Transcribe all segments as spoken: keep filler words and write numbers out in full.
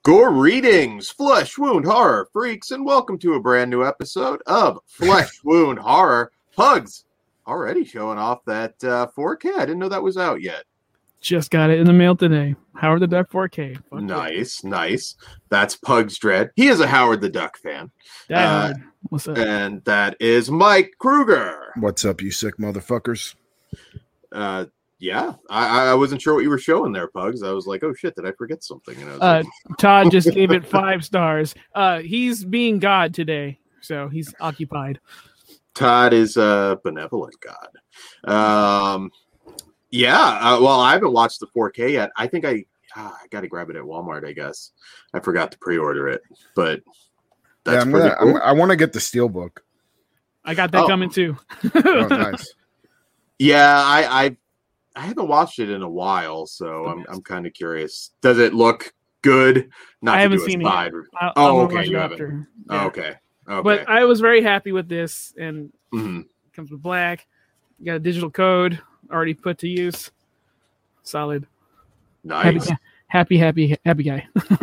Greetings, flesh wound horror freaks, and welcome to a brand new episode of Flesh Wound Horror. Pugs already showing off that uh, four K. I didn't know that was out yet. Just got it in the mail today. Howard the Duck four K. Fuck nice, yeah. nice. That's Pugs Dread. He is a Howard the Duck fan. Uh, What's up? And that is Mike Kruger. What's up, you sick motherfuckers? Uh, yeah, I, I wasn't sure what you were showing there, Pugs. I was like, oh shit, did I forget something? And I was uh, like, Todd just gave it five stars. Uh, he's being God today, so he's occupied. Todd is a benevolent God. Um, yeah, uh, well, I haven't watched the four K yet. I think I, ah, I got to grab it at Walmart, I guess. I forgot to pre-order it, but that's yeah, I'm pretty gonna, cool. I'm, I want to get the Steelbook. I got that oh. coming too. Oh, nice. Yeah, I, I I haven't watched it in a while, so I'm I'm kind of curious. Does it look good? Not I to haven't do a seen side. it. I'll, oh, I'll okay, you haven't. after. Oh, Yeah. okay, okay. But I was very happy with this, and mm-hmm. it comes with black. You got a digital code already put to use. Solid. Nice. Happy, happy, happy, happy guy.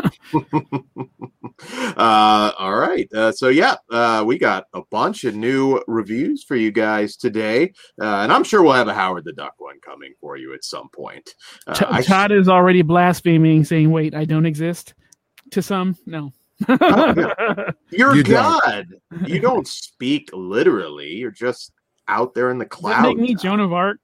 uh, all right. Uh, so, yeah, uh, we got a bunch of new reviews for you guys today. Uh, and I'm sure we'll have a Howard the Duck one coming for you at some point. Uh, T- I Todd sh- is already blaspheming, saying, wait, I don't exist. To some, no. oh, yeah. You're You God. You don't speak literally. You're just out there in the Does clouds. that make me Joan of Arc?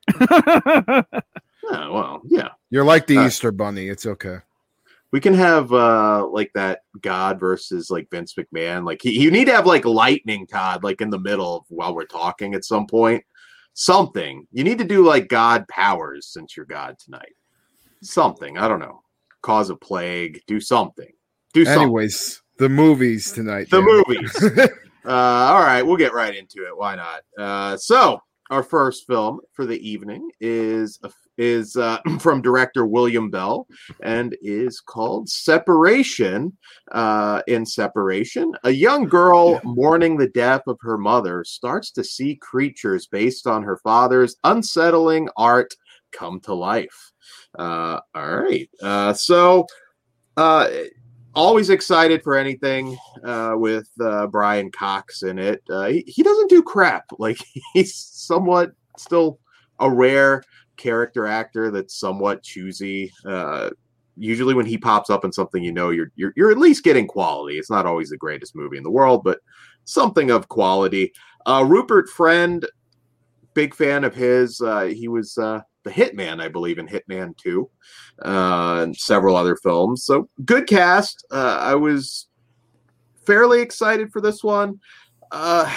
Yeah, well, yeah. You're like the Uh, Easter Bunny. It's okay. We can have uh like that God versus like Vince McMahon. Like he, you need to have like lightning, Todd, like in the middle of while we're talking at some point. Something. You need to do like God powers since you're God tonight. Something. I don't know. Cause a plague. Do something. Do something. Anyways, the movies tonight. The Dan. movies. uh all right, we'll get right into it. Why not? Uh so our first film for the evening is a is uh, from director William Bell and is called Separation. Uh, in Separation, a young girl mourning the death of her mother starts to see creatures based on her father's unsettling art come to life. Uh, all right. Uh, so uh, always excited for anything uh, with uh, Brian Cox in it. Uh, he, he doesn't do crap. Like he's somewhat still a rare character actor that's somewhat choosy. Uh, usually when he pops up in something, you know, you're, you're you're at least getting quality. It's not always the greatest movie in the world, but something of quality. Uh, Rupert Friend, big fan of his. Uh, he was uh, the Hitman, I believe, in Hitman two, uh, and several other films. So good cast. Uh, I was fairly excited for this one. Uh,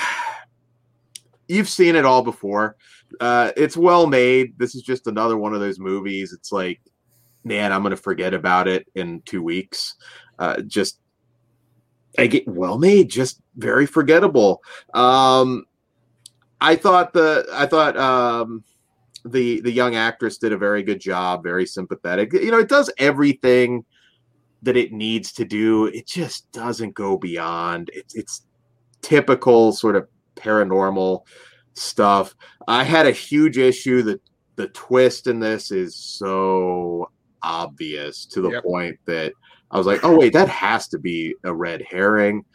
you've seen it all before. Uh, it's well made. This is just another one of those movies. It's like, man, I'm going to forget about it in two weeks. Uh, just, I get well made, just very forgettable. Um, I thought the, I thought um, the the young actress did a very good job. Very sympathetic. You know, it does everything that it needs to do. It just doesn't go beyond. It's it's typical sort of paranormal stuff. I had a huge issue that the twist in this is so obvious to the yep. point that I was like, oh wait, that has to be a red herring.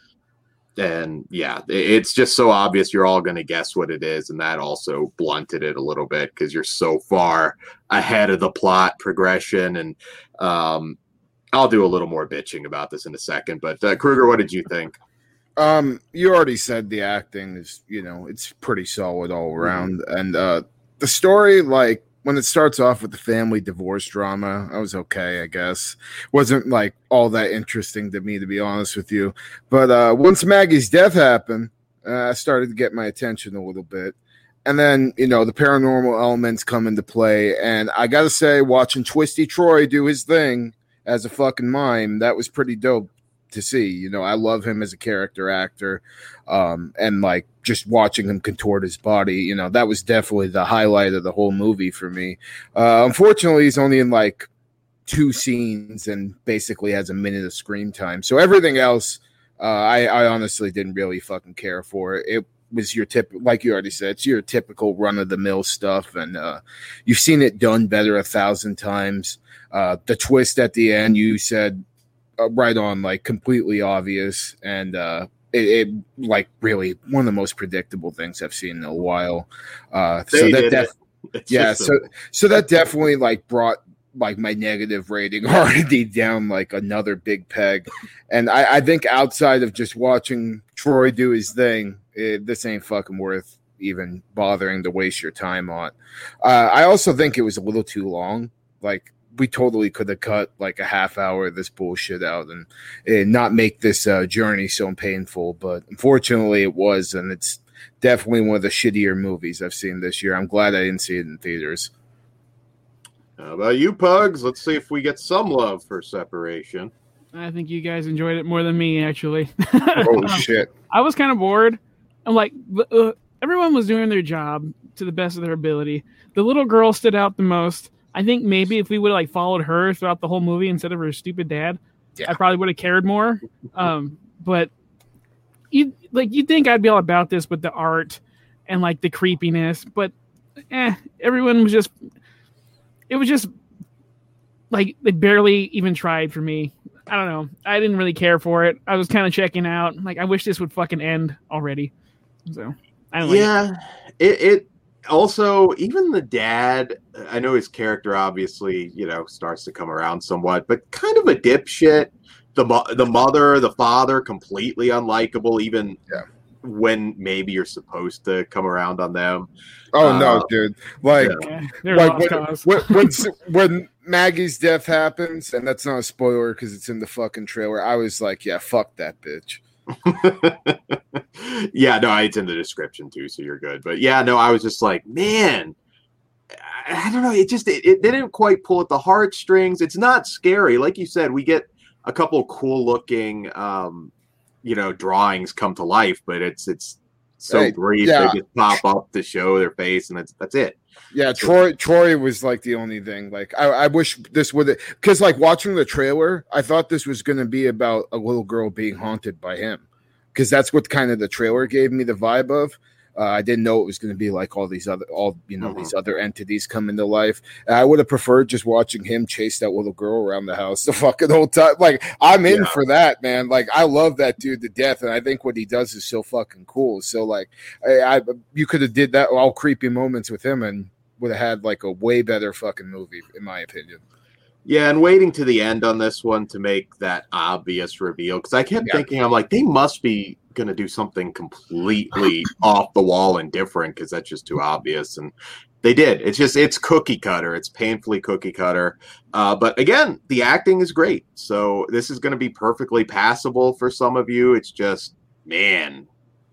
And yeah, it's just so obvious you're all going to guess what it is, and that also blunted it a little bit because you're so far ahead of the plot progression. And um I'll do a little more bitching about this in a second, but uh, Kruger, what did you think? Um, you already said the acting is, you know, it's pretty solid all around. Mm-hmm. And uh, the story, like, when it starts off with the family divorce drama, I was okay, I guess. Wasn't, like, all that interesting to me, to be honest with you. But uh, once Maggie's death happened, uh, I started to get my attention a little bit. And then, you know, the paranormal elements come into play. And I got to say, watching Twisty Troy do his thing as a fucking mime, that was pretty dope to see. You know, I love him as a character actor, um, and like just watching him contort his body, you know, that was definitely the highlight of the whole movie for me. Uh, unfortunately, he's only in like two scenes and basically has a minute of screen time. So everything else, uh, I, I honestly didn't really fucking care for. It, it was your tip, like you already said, it's your typical run of the mill stuff, and uh, you've seen it done better a thousand times. Uh, the twist at the end, you said uh, right on, like completely obvious, and uh, it, it like really one of the most predictable things I've seen in a while. Uh, so They that did def- it. It's yeah, just so a- so that definitely like brought like my negative rating already down like another big peg. And I, I think outside of just watching Troy do his thing, it, this ain't fucking worth even bothering to waste your time on. Uh, I also think it was a little too long. Like we totally could have cut like a half hour of this bullshit out and, and not make this uh, journey so painful. But unfortunately it was, and it's definitely one of the shittier movies I've seen this year. I'm glad I didn't see it in theaters. How about you, Pugs? Let's see if we get some love for Separation. I think you guys enjoyed it more than me, actually. Holy shit. I was kind of bored. I'm like, uh, everyone was doing their job to the best of their ability. The little girl stood out the most. I think maybe if we would have like followed her throughout the whole movie instead of her stupid dad, Yeah. I probably would have cared more. Um, but you like you think I'd be all about this with the art and like the creepiness, but eh, everyone was just it was just like they barely even tried for me. I don't know. I didn't really care for it. I was kind of checking out. Like I wish this would fucking end already. So I don't like it. Yeah, it, it also, even the dad, I know his character obviously, you know, starts to come around somewhat, but kind of a dipshit. The mo- the mother, the father, completely unlikable, even Yeah. when maybe you're supposed to come around on them. Oh no, Uh, dude! Like, Yeah, they're like lost when, cause. when, when when Maggie's death happens, and that's not a spoiler because it's in the fucking trailer. I was like, yeah, fuck that bitch. Yeah, no, it's in the description too, so you're good. But yeah, no, I was just like, man, I, I don't know. It just it, it didn't quite pull at the heartstrings. It's not scary, like you said. We get a couple cool looking, um, you know, drawings come to life, but it's it's so Hey, brief. yeah. They just pop up to show their face, and that's that's it. Yeah, Troy. Troy was like the only thing. Like, I, I wish this would, because like watching the trailer, I thought this was going to be about a little girl being haunted by him, because that's what kind of the trailer gave me the vibe of. Uh, I didn't know it was going to be like all these other, all you know, Mhm. these other entities come into life. And I would have preferred just watching him chase that little girl around the house the fucking whole time. Like, I'm in Yeah. for that, man. Like, I love that dude to death, and I think what he does is so fucking cool. So, like, I, I you could have did that all creepy moments with him, and would have had like a way better fucking movie, in my opinion. Yeah, and waiting to the end on this one to make that obvious reveal, because I kept Yeah. thinking, I'm like, they must be going to do something completely off the wall and different, because that's just too obvious. And they did. It's just, it's cookie cutter. It's painfully cookie cutter. Uh, but again, the acting is great. So this is going to be perfectly passable for some of you. It's just, man,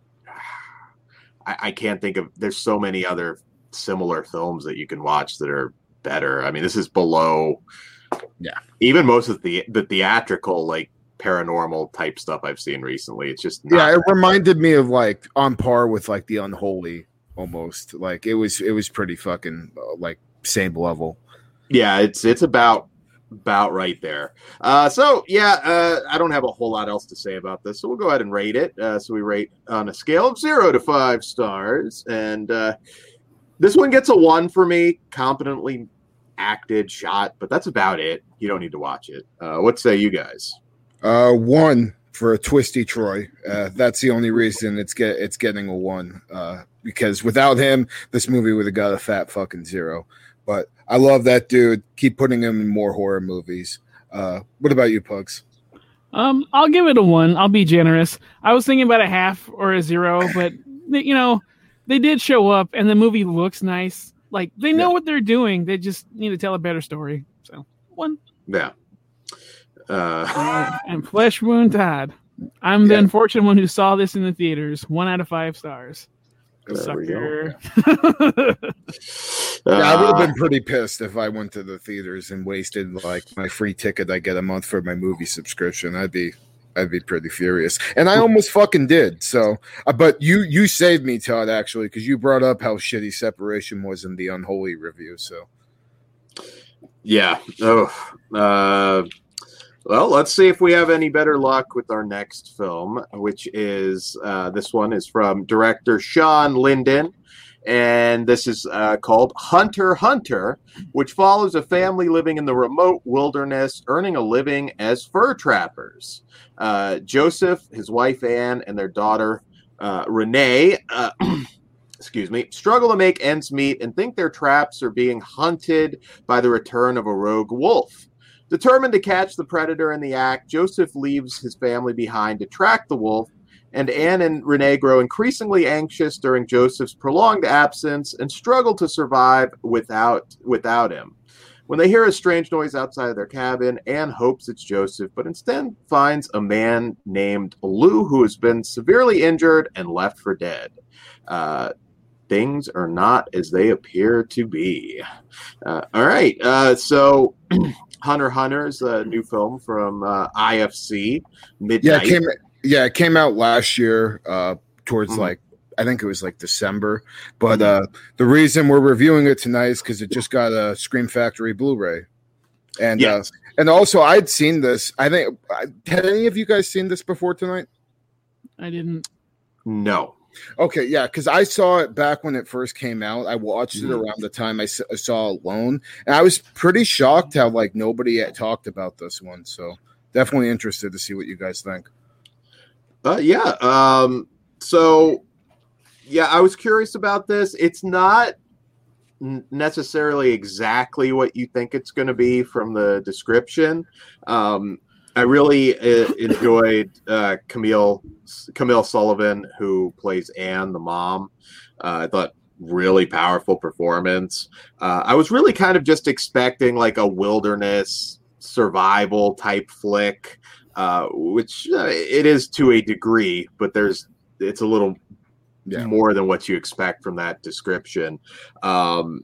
I, I can't think of, there's so many other similar films that you can watch that are better. I mean, this is below Yeah. even most of the the theatrical, like, paranormal type stuff I've seen recently. It's just not Yeah, it that. reminded me of like on par with like The Unholy almost. Like it was, it was pretty fucking uh, like same level. Yeah, it's it's about about right there. Uh, so yeah, uh, I don't have a whole lot else to say about this, so we'll go ahead and rate it. Uh, so we rate on a scale of zero to five stars, and uh, this one gets a one for me. Competently acted, shot, but that's about it. You don't need to watch it. Uh, what say you guys? Uh, one for a twisty Troy. Uh, that's the only reason it's get it's getting a one. Uh, because without him, this movie would have got a fat fucking zero. But I love that dude. Keep putting him in more horror movies. Uh, what about you, Pugs? Um, I'll give it a one. I'll be generous. I was thinking about a half or a zero, but they- you know, they did show up, and the movie looks nice. Like they know Yeah. what they're doing. They just need to tell a better story. So one. Yeah. Uh, Uh, and Flesh Wound Todd. I'm the Yeah. unfortunate one who saw this in the theaters. One out of five stars. there we go. Sucker. Yeah, I would have Uh, been pretty pissed if I went to the theaters and wasted like my free ticket I get a month for my movie subscription. I'd be I'd be pretty furious. And I almost fucking did. So, uh, but you you saved me, Todd, actually, because you brought up how shitty Separation was in the Unholy review. So, Yeah. Oh. Uh, well, let's see if we have any better luck with our next film, which is uh, this one is from director Sean Linden, and this is uh, called Hunter Hunter, which follows a family living in the remote wilderness, earning a living as fur trappers. Uh, Joseph, his wife Anne, and their daughter uh, Renee, uh, excuse me, struggle to make ends meet and think their traps are being hunted by the return of a rogue wolf. Determined to catch the predator in the act, Joseph leaves his family behind to track the wolf, and Anne and Renee grow increasingly anxious during Joseph's prolonged absence and struggle to survive without without him. When they hear a strange noise outside of their cabin, Anne hopes it's Joseph, but instead finds a man named Lou who has been severely injured and left for dead. Uh, things are not as they appear to be. Uh, all right, uh, so Hunter Hunter is a new film from uh, I F C. Midnight. Yeah, it came, yeah, it came out last year uh, towards Mhm. like, I think it was like December. But uh, the reason we're reviewing it tonight is because it just got a Scream Factory Blu-ray. And Yes. uh, and also, I'd seen this. I think, had any of you guys seen this before tonight? I didn't. No. Okay, yeah, because I saw it back when it first came out. I watched it Mhm. around the time I, s- I saw Alone, and I was pretty shocked how like nobody had talked about this one. So definitely interested to see what you guys think. Uh, yeah. Um, so, yeah, I was curious about this. It's not n- necessarily exactly what you think it's going to be from the description. Um, I really uh, enjoyed uh, Camille Camille Sullivan, who plays Anne, the mom. Uh, I thought really powerful performance. Uh, I was really kind of just expecting like a wilderness survival type flick, uh, which uh, it is to a degree, but there's it's a little Yeah. more than what you expect from that description. Um,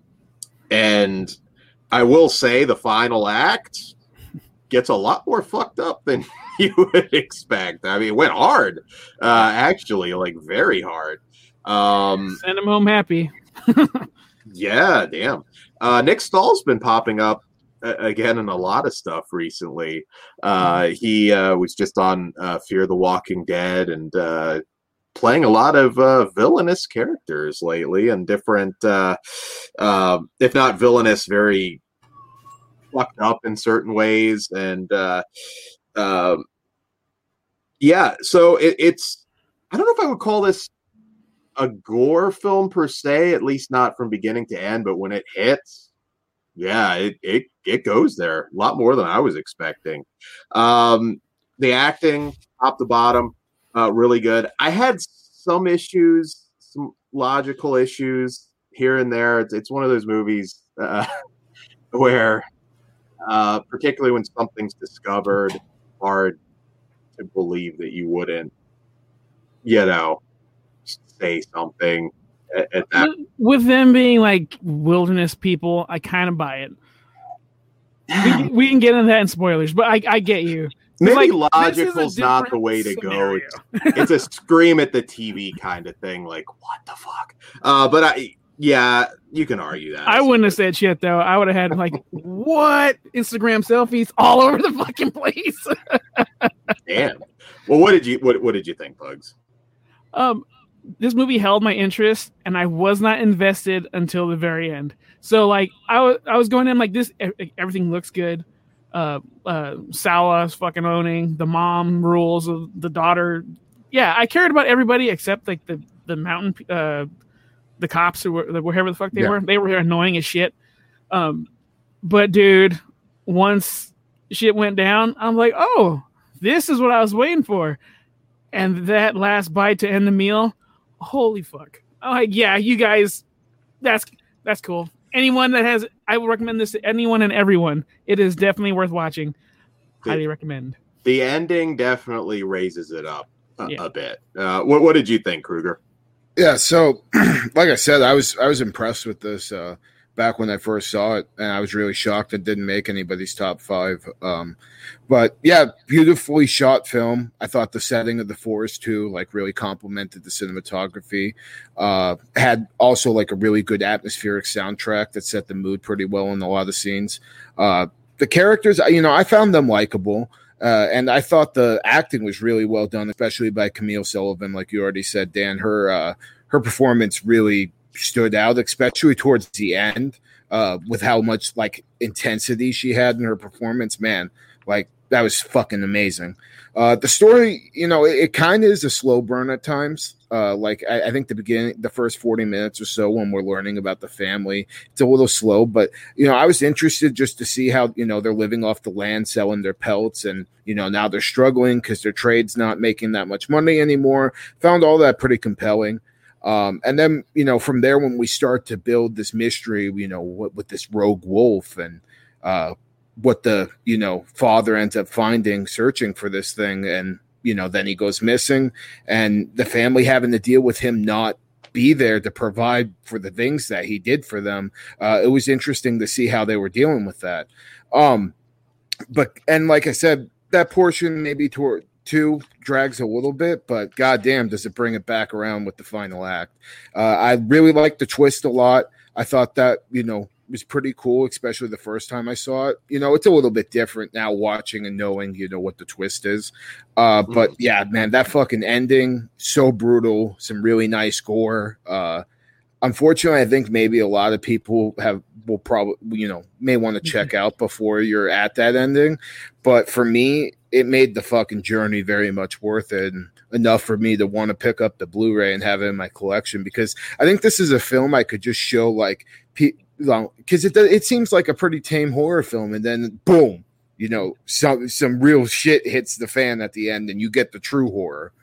and I will say the final act gets a lot more fucked up than you would expect. I mean, it went hard, uh, actually, like very hard. Um, Send him home happy. yeah, damn. Uh, Nick Stahl's been popping up uh, again in a lot of stuff recently. Uh, he uh, was just on uh, Fear the Walking Dead and uh, playing a lot of uh, villainous characters lately, and different, uh, uh, if not villainous, very fucked up in certain ways. And uh, um, yeah, so it, it's, I don't know if I would call this a gore film per se, at least not from beginning to end, but when it hits, yeah, it it, it goes there a lot more than I was expecting. Um, the acting, top to bottom, uh, really good. I had some issues, some logical issues here and there. It's, it's one of those movies uh, where, uh, particularly when something's discovered, hard to believe that you wouldn't, you know, say something at, at that. With- With them being like wilderness people, I kind of buy it. We, we can get into that in spoilers, but I, I get you. Maybe like, this is a logical's not the different way to scenario. go. It's, it's a scream at the T V kind of thing, like what the fuck. Uh, but I, yeah, you can argue that. I wouldn't have said shit though. I would have had like what Instagram selfies all over the fucking place. Damn. Well, what did you what what did you think, Bugs? um, this movie held my interest, and I was not invested until the very end. So like I was I was going in like this. e- Everything looks good. Uh, uh, Sala's fucking owning. The mom rules. The daughter. Yeah, I cared about everybody except like the the mountain. Uh, the cops who were wherever the fuck they Yeah. were. They were annoying as shit. Um, but dude, once shit went down, I'm like, oh, this is what I was waiting for. And that last bite to end the meal, holy fuck! I'm like, yeah, you guys, that's that's cool. Anyone that has, I would recommend this to anyone and everyone. It is definitely worth watching. Highly recommend. The ending definitely raises it up a, Yeah. a bit. Uh, what what did you think, Kruger? Yeah, so like I said, I was I was impressed with this uh, back when I first saw it, and I was really shocked it didn't make anybody's top five. Um, but yeah, beautifully shot film. I thought the setting of the forest too, like, really complemented the cinematography. Uh, had also like a really good atmospheric soundtrack that set the mood pretty well in a lot of scenes. Uh, the characters, you know, I found them likable. Uh, and I thought the acting was really well done, especially by Camille Sullivan, like you already said, Dan. Her uh, her performance really stood out, especially towards the end, uh, with how much like intensity she had in her performance. Man, like that was fucking amazing. Uh, the story, you know, it, it kind of is a slow burn at times. Uh, like I, I think the beginning, the first forty minutes or so when we're learning about the family, it's a little slow. But you know, I was interested just to see how you know they're living off the land, selling their pelts, and you know now they're struggling because their trade's not making that much money anymore. Found all that pretty compelling. Um, and then you know from there when we start to build this mystery, you know, what with this rogue wolf and uh, what the you know father ends up finding, searching for this thing, and you know then he goes missing, and the family having to deal with him not be there to provide for the things that he did for them. Uh, it was interesting to see how they were dealing with that. Um, but and like I said, that portion maybe toward two drags a little bit, but goddamn, does it bring it back around with the final act? Uh, I really liked the twist a lot. I thought that you know. was pretty cool, especially the first time I saw it. You know, it's a little bit different now watching and knowing, you know, what the twist is. Uh, but yeah, man, that fucking ending, so brutal, some really nice gore. Uh, unfortunately, I think maybe a lot of people have will probably, you know, may want to check out before you're at that ending. But for me, it made the fucking journey very much worth it, and enough for me to want to pick up the Blu-ray and have it in my collection, because I think this is a film I could just show like pe- because it it seems like a pretty tame horror film, and then boom, you know, some some real shit hits the fan at the end, and you get the true horror.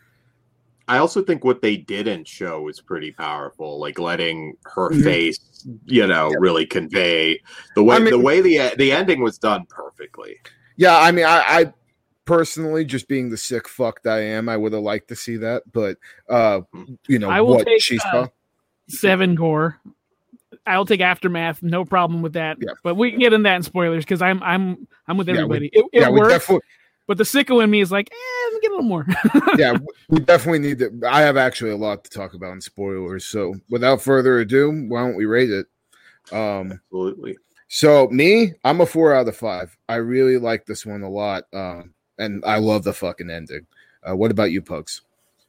I also think what they didn't show is pretty powerful, like letting her Mm-hmm. face, you know, really convey the way I mean- the way the the ending was done perfectly. Yeah, I mean, I, I personally, just being the sick fuck that I am, I would have liked to see that, but uh, you know, I will what take, she uh, saw. Seven gore. I'll take Aftermath, no problem with that. Yeah. But we can get in that in spoilers because I'm I'm I'm with Yeah, we- everybody. it it Yeah, we works, definitely, but the sicko in me is like, eh, let me get a little more. yeah, we definitely need to. I have actually a lot to talk about in spoilers, so without further ado, why don't we rate it? Um, Absolutely. So me, I'm a four out of five. I really like this one a lot, um, and I love the fucking ending. Uh, what about you, Pugs?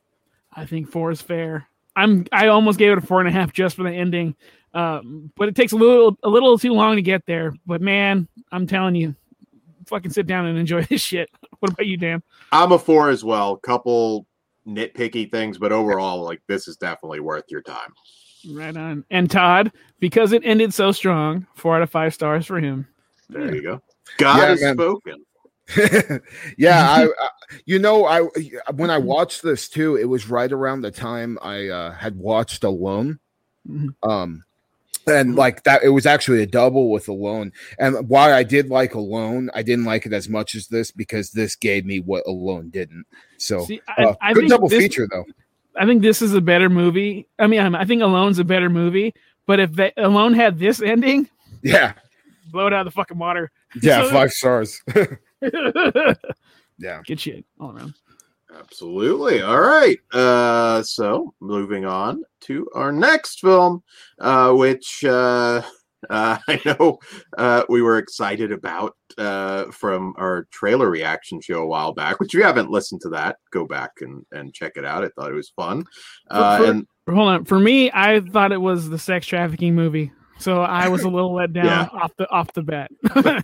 I think four is fair. I'm I almost gave it a four and a half just for the ending, um, but it takes a little a little too long to get there. But man, I'm telling you, fucking sit down and enjoy this shit. What about you, Dan? I'm a four as well. Couple nitpicky things, but overall, like this is definitely worth your time. Right on. And Todd, because it ended so strong, four out of five stars for him. There you go. God Yeah, has man. spoken. yeah, I, I, you know, I when I watched this too, it was right around the time I uh, had watched Alone, Mhm. um, and like that, it was actually a double with Alone. And why I did like Alone, I didn't like it as much as this because this gave me what Alone didn't. So, See, I, uh, I good think double this, feature though. I think this is a better movie. I mean, I think Alone's a better movie. But if they, Alone had this ending, Yeah, blow it out of the fucking water. yeah, So- five stars. Good yeah. shit all around. Absolutely. All right. Uh, so moving on to our next film, uh, which uh, uh, I know uh, we were excited about uh, from our trailer reaction show a while back. Which if you haven't listened to that, go back and, and check it out. I thought it was fun. Uh, For- and Hold on. For me, I thought it was the sex trafficking movie. So I was a little let down Yeah. off the off the bat.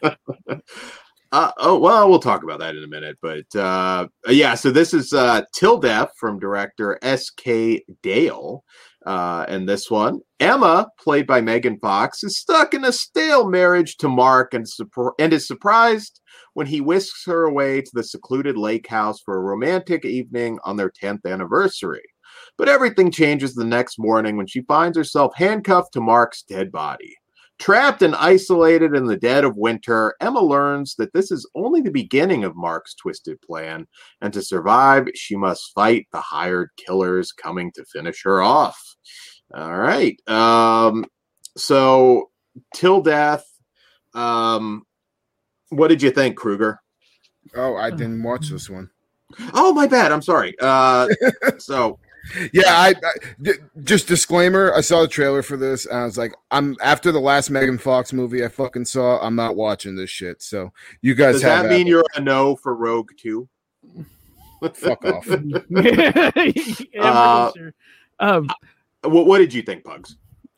Uh, oh, well, we'll talk about that in a minute. But uh, yeah, so this is uh, Till Death from director S K Dale. Uh, and this one, Emma, played by Megan Fox, is stuck in a stale marriage to Mark and, surpr- and is surprised when he whisks her away to the secluded lake house for a romantic evening on their tenth anniversary. But everything changes the next morning when she finds herself handcuffed to Mark's dead body. Trapped and isolated in the dead of winter, Emma learns that this is only the beginning of Mark's twisted plan, and to survive, she must fight the hired killers coming to finish her off. All right. Um, so, Till Death, um, what did you think, Kruger? Oh, I didn't watch this one. Oh, my bad. I'm sorry. Uh, so, Yeah, I, I d- just disclaimer. I saw the trailer for this, and I was like, "I'm after the last Megan Fox movie I fucking saw. I'm not watching this shit." So you guys does have that mean you're a no for Rogue two? fuck off. Yeah, I'm pretty Uh, sure. Um, What, what did you think, Pugs?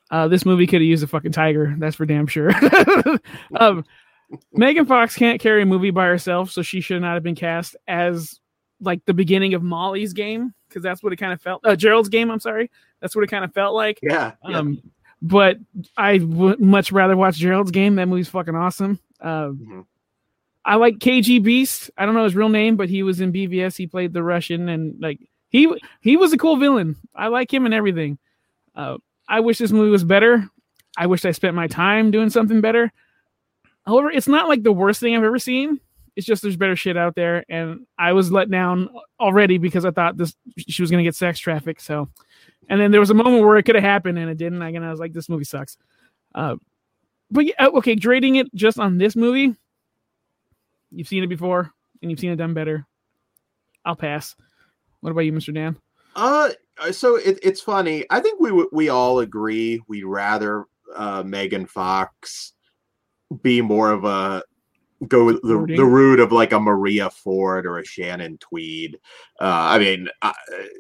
Uh, this movie could have used a fucking tiger. That's for damn sure. um, Megan Fox can't carry a movie by herself, so she should not have been cast as like the beginning of Molly's game, because that's what it kind of felt. Uh, Gerald's game. I'm sorry. That's what it kind of felt like. Yeah. yeah. Um, but I would much rather watch Gerald's game. That movie's fucking awesome. Uh, mm-hmm. I like K G Beast. I don't know his real name, but he was in B V S. He played the Russian, and like he he was a cool villain. I like him and everything. Uh, I wish this movie was better. I wish I spent my time doing something better. However, it's not like the worst thing I've ever seen. It's just there's better shit out there, and I was let down already because I thought this she was gonna get sex trafficked. So, and then there was a moment where it could have happened and it didn't. Like, and I was like, this movie sucks. Uh, but yeah, okay, grading it just on this movie, you've seen it before and you've seen it done better. I'll pass. What about you, Mister Dan? Uh, so it, it's funny. I think we we all agree we'd rather uh, Megan Fox be more of a go the, the route of like a Maria Ford or a Shannon Tweed. Uh, I mean, I,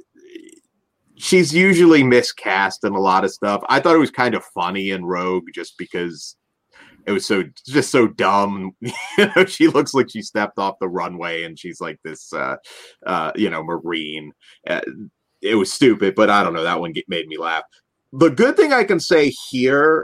she's usually miscast in a lot of stuff. I thought it was kind of funny in Rogue just because it was so just so dumb. You know, she looks like she stepped off the runway and she's like this, uh, uh, you know, Marine. Uh, it was stupid, but I don't know. That one get, made me laugh. The good thing I can say here,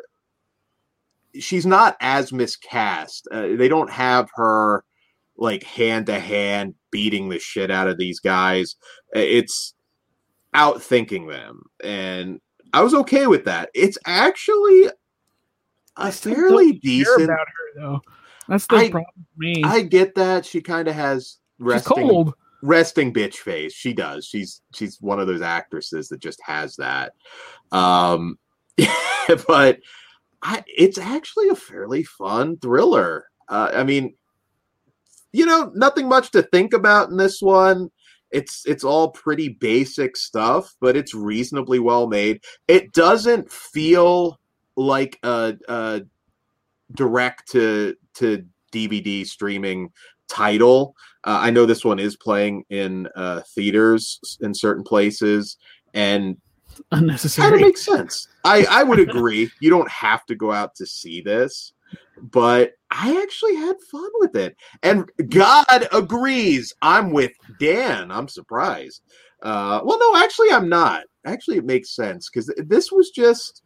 she's not as miscast. Uh, they don't have her like hand to hand beating the shit out of these guys. It's outthinking them, and I was okay with that. It's actually a fairly decent. About her, though. That's the I, problem for me. I get that she kind of has resting, she's cold. resting bitch face. She does. She's she's one of those actresses that just has that. Um, but. I, it's actually a fairly fun thriller. Uh, I mean, you know, nothing much to think about in this one. It's it's all pretty basic stuff, but it's reasonably well made. It doesn't feel like a, a direct to to D V D streaming title. Uh, I know this one is playing in uh, theaters in certain places, and unnecessary. Kind of makes sense. I, I would agree. You don't have to go out to see this, but I actually had fun with it. And God agrees. I'm with Dan. I'm surprised. Uh, well, no, actually, I'm not. Actually, it makes sense because this was just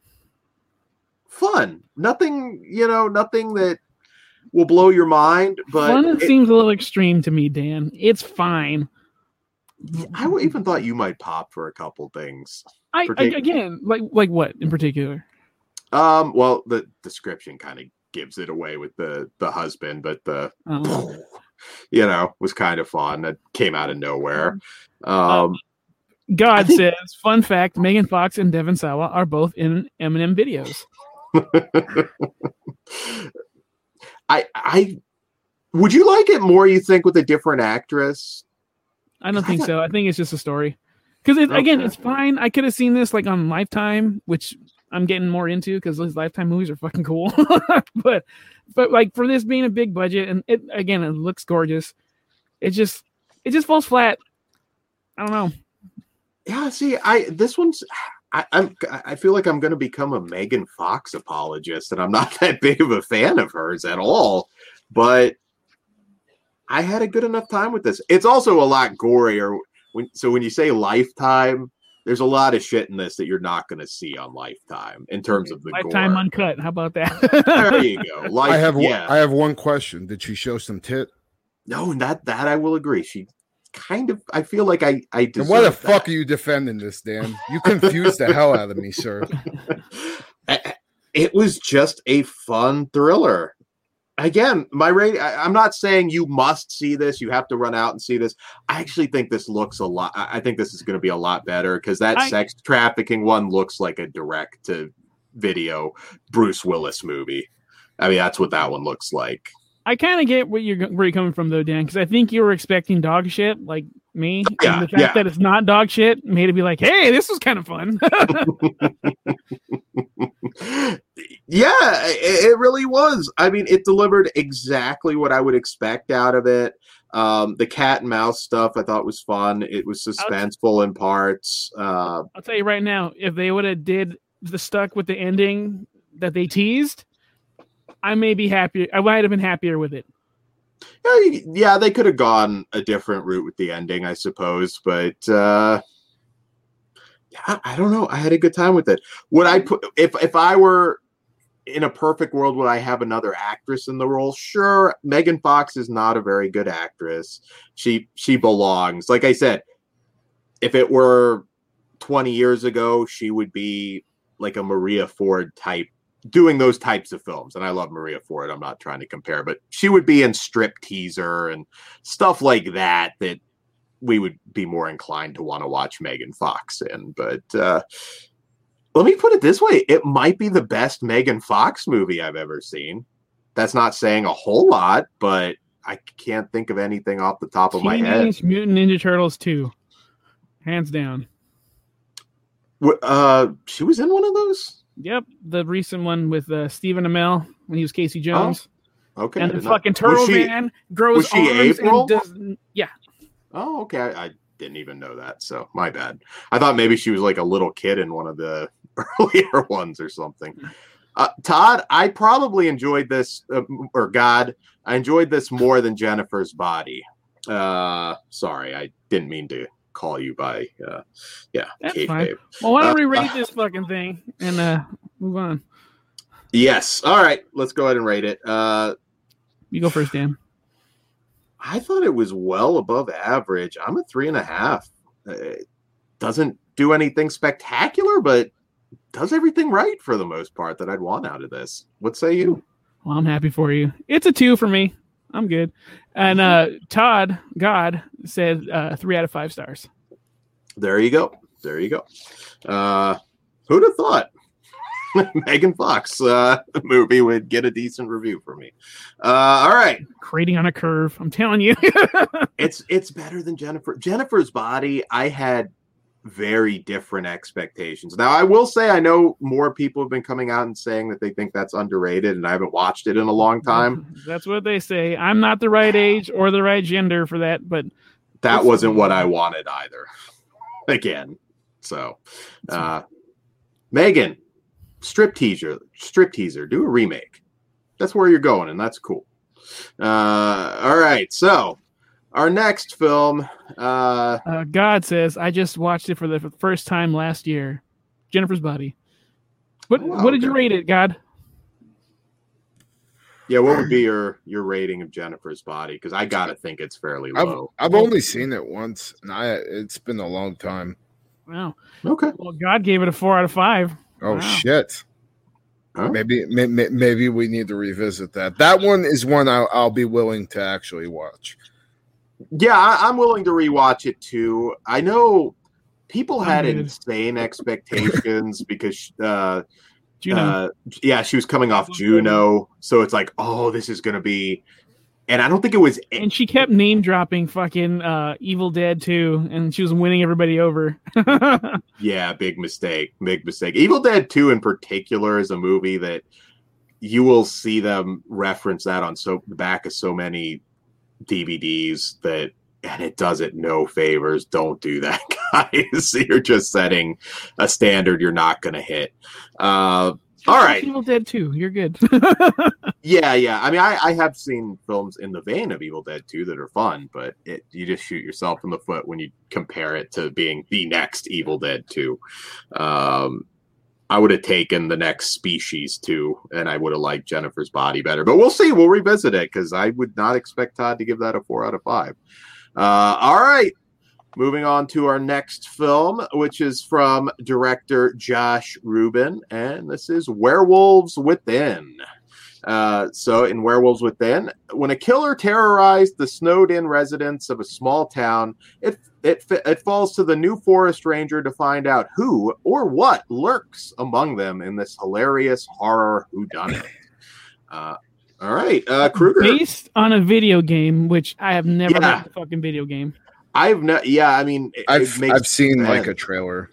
fun. Nothing, you know, nothing that will blow your mind. But fun it, it seems a little extreme to me, Dan. It's fine. I even thought you might pop for a couple things. I, I again, like like what in particular? Um, well, the description kind of gives it away with the the husband, but the oh. you know was kind of fun. That came out of nowhere. Um, God think... says, fun fact: Megan Fox and Devon Sawa are both in Eminem videos. I I would you like it more? You think with a different actress? I don't think so. I think it's just a story. Because it, okay. again, it's fine. I could have seen this like on Lifetime, which I'm getting more into because those Lifetime movies are fucking cool. but, but like for this being a big budget, and it again, it looks gorgeous. It just, it just falls flat. I don't know. Yeah. See, I this one's. I I'm, I feel like I'm going to become a Megan Fox apologist, and I'm not that big of a fan of hers at all. But I had a good enough time with this. It's also a lot gorier. When, so when you say Lifetime, there's a lot of shit in this that you're not going to see on Lifetime in terms of the Lifetime gore. Uncut. How about that? There you go. Life, I have yeah. one, I have one question. Did she show some tit? No, that that I will agree. She kind of. I feel like I I. And why the that. fuck are you defending this, Dan? You confused the hell out of me, sir. It was just a fun thriller. Again, my rating, I'm not saying you must see this. You have to run out and see this. I actually think this looks a lot. I think this is going to be a lot better because that I, sex trafficking one looks like a direct to video Bruce Willis movie. I mean, that's what that one looks like. I kind of get what you're, where you're coming from, though, Dan, because I think you were expecting dog shit like me. Yeah, and the fact yeah. that it's not dog shit made it be like, hey, this was kind of fun. Yeah, it, it really was. I mean, it delivered exactly what I would expect out of it. Um, the cat and mouse stuff I thought was fun. It was suspenseful in parts. Uh, I'll tell you right now, if they would have did the stuck with the ending that they teased, I may be happier. I might have been happier with it. Yeah, you- yeah, they could have gone a different route with the ending, I suppose, but uh, yeah, I don't know. I had a good time with it. Would I put if if I were in a perfect world, would I have another actress in the role? Sure. Megan Fox is not a very good actress. She she belongs. Like I said, if it were twenty years ago, she would be like a Maria Ford type, doing those types of films. And I love Maria Ford. I'm not trying to compare, but she would be in Strip Teaser and stuff like that, that we would be more inclined to want to watch Megan Fox in. But uh, let me put it this way. It might be the best Megan Fox movie I've ever seen. That's not saying a whole lot, but I can't think of anything off the top of my head. Teenage Mutant Ninja Turtles two. Hands down. Uh, she was in one of those? Yep, the recent one with uh, Stephen Amell when he was Casey Jones. Oh, okay. And the Did not- fucking Turtle was she- Man grows was she arms April? and does yeah. Oh, okay. I, I didn't even know that, so my bad. I thought maybe she was like a little kid in one of the earlier ones or something. Uh, Todd, I probably enjoyed this, uh, or God, I enjoyed this more than Jennifer's Body. Uh, sorry, I didn't mean to call you by, uh, yeah, That's kayfabe. fine. Well, why don't we Uh, rate this fucking thing and uh, move on? Yes. All right, let's go ahead and rate it. Uh, You go first, Dan. I thought it was well above average. I'm a three and a half. It doesn't do anything spectacular, but does everything right for the most part that I'd want out of this. What say you? Well, I'm happy for you. It's a two for me. I'm good. And uh, Todd God said uh, three out of five stars. There you go. There you go. Uh, who'd have thought Megan Fox uh, movie would get a decent review from me? Uh, all right. Creating on a curve. I'm telling you. It's it's better than Jennifer. Jennifer's Body, I had very different expectations. Now, I will say I know more people have been coming out and saying that they think that's underrated, and I haven't watched it in a long time. That's what they say. I'm not the right age or the right gender for that, but That wasn't what I wanted either. Again. So, uh, Megan, strip teaser, strip teaser, do a remake. That's where you're going, and that's cool. Uh, all right, so our next film. Uh, uh, God says I just watched it for the first time last year. Jennifer's Body. What Oh, wow, what did you okay. rate it, God? yeah, what would be your your rating of Jennifer's Body? Because I gotta think it's fairly I've low. I've only seen it once, and I it's been a long time. Wow. Okay. Well, God gave it a four out of five. Oh Wow. shit! Huh? Maybe may, may- maybe we need to revisit that. That one is one I'll, I'll be willing to actually watch. Yeah, I, I'm willing to rewatch it too. I know people I'm had good. insane expectations because, uh, Juno. uh, yeah, she was coming off Juno, so it's like, oh, this is gonna be. And I don't think it was. And she kept name dropping fucking uh, Evil Dead two, and she was winning everybody over. Yeah, big mistake. Big mistake. Evil Dead two in particular is a movie that you will see them reference that on so the back of so many D V Ds that, and it does it no favors. Don't do that, guys. You're just setting a standard you're not going to hit. Uh, all right. Evil Dead two, you're good. Yeah, yeah. I mean, I, I have seen films in the vein of Evil Dead two that are fun, but it, you just shoot yourself in the foot when you compare it to being the next Evil Dead two. Um, I would have taken the next Species two, and I would have liked Jennifer's Body better. But we'll see. We'll revisit it, because I would not expect Todd to give that a four out of five. Uh, all right. Moving on to our next film, which is from director Josh Rubin, and this is Werewolves Within. Uh, so in Werewolves Within, when a killer terrorized the snowed-in residents of a small town, it it it falls to the new forest ranger to find out who or what lurks among them in this hilarious horror whodunit. Uh, all right, uh, Kruger. Based on a video game, which I have never Yeah. heard of the fucking video game. I've no, yeah, I mean, it, I've it makes I've seen sense. like a trailer.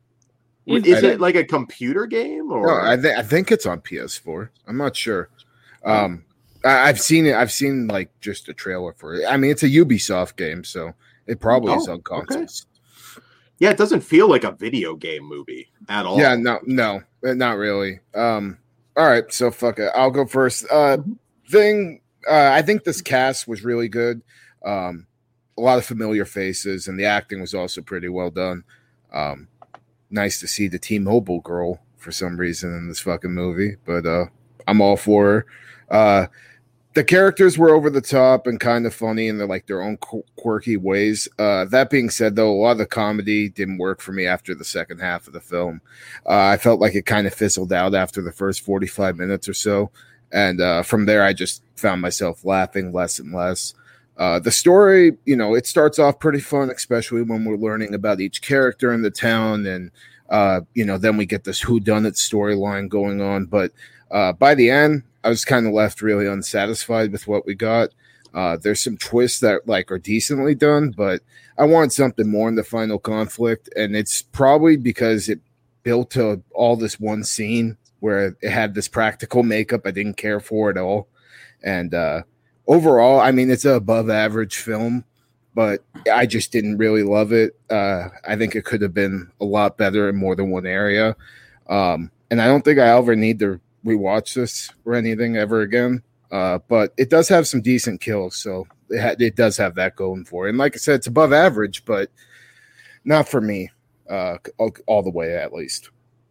Is, Is it it- like a computer game or? No, I, th- I think it's on P S four. I'm not sure. Um, I- I've seen it. I've seen like just a trailer for it. I mean, it's a Ubisoft game, so it probably is Oh, on okay. consoles. Yeah, it doesn't feel like a video game movie at all. Yeah, no, no. Uh, Not really. Um, all right, so fuck it. I'll go first. Uh, thing, uh, I think this cast was really good. Um, a lot of familiar faces, and the acting was also pretty well done. Um, nice to see the T-Mobile girl for some reason in this fucking movie, but uh, I'm all for her. Uh, the characters were over the top and kind of funny in their, like their own qu- quirky ways. Uh, that being said, though, a lot of the comedy didn't work for me after the second half of the film. Uh, I felt like it kind of fizzled out after the first forty-five minutes or so. And uh, from there, I just found myself laughing less and less. Uh, the story, you know, it starts off pretty fun, especially when we're learning about each character in the town. And, uh, you know, then we get this whodunit storyline going on. But uh, by the end, I was kind of left really unsatisfied with what we got. Uh, there's some twists that like are decently done, but I want something more in the final conflict. And it's probably because it built to all this one scene where it had this practical makeup I didn't care for at all. And uh, overall, I mean, it's an above average film, but I just didn't really love it. Uh, I think it could have been a lot better in more than one area. Um, and I don't think I ever need to rewatch this or anything ever again. Uh, but it does have some decent kills, so it, ha- it does have that going for it. And like I said, it's above average, but not for me uh, all, all the way at least.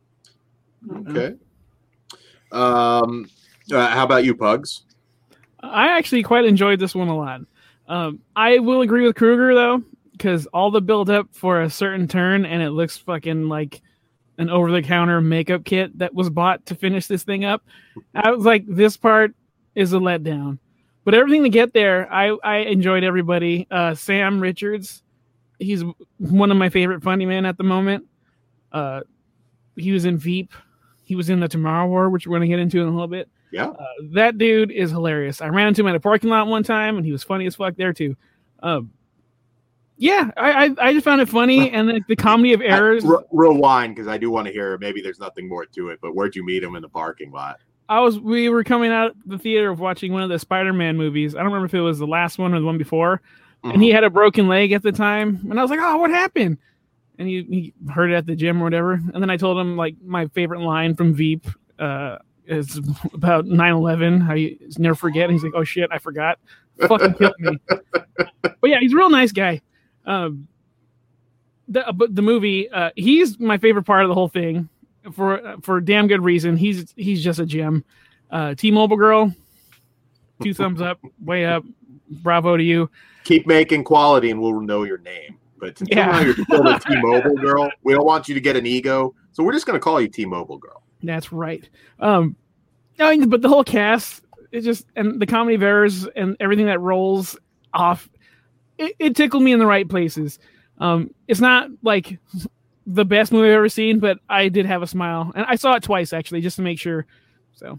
Okay. Um, uh, how about you, Pugs? I actually quite enjoyed this one a lot. Um, I will agree with Kruger though, because all the build up for a certain turn, and it looks fucking like an over-the-counter makeup kit that was bought to finish this thing up. I was like, this part is a letdown. But everything to get there, I, I enjoyed everybody. Uh, Sam Richards, he's one of my favorite funny men at the moment. Uh, he was in Veep. He was in The Tomorrow War, which we're going to get into in a little bit. Yeah. Uh, that dude is hilarious. I ran into him at a parking lot one time, and he was funny as fuck there, too. Um, Yeah, I, I I just found it funny, and the, the comedy of errors. Re- rewind, because I do want to hear. Maybe there's nothing more to it, but where'd you meet him in the parking lot? I was we were coming out the theater of watching one of the Spider-Man movies. I don't remember if it was the last one or the one before, mm-hmm. and he had a broken leg at the time, and I was like, "Oh, what happened?" And he, he heard it at the gym or whatever, and then I told him like my favorite line from Veep uh, is about nine eleven. How you never forget. And he's like, "Oh shit, I forgot." Fucking killed me. But yeah, he's a real nice guy. Um, the uh, but the movie, uh, he's my favorite part of the whole thing for uh, for a damn good reason. He's he's just a gem. Uh, T-Mobile girl, two thumbs up, way up, bravo to you. Keep making quality, and we'll know your name. But until Yeah. now, you're still a T-Mobile girl. We don't want you to get an ego, so we're just going to call you T-Mobile girl. That's right. Um, I mean, but the whole cast, it just and the comedy of errors and everything that rolls off. It, it tickled me in the right places. Um, it's not like the best movie I've ever seen, but I did have a smile, and I saw it twice actually, just to make sure. So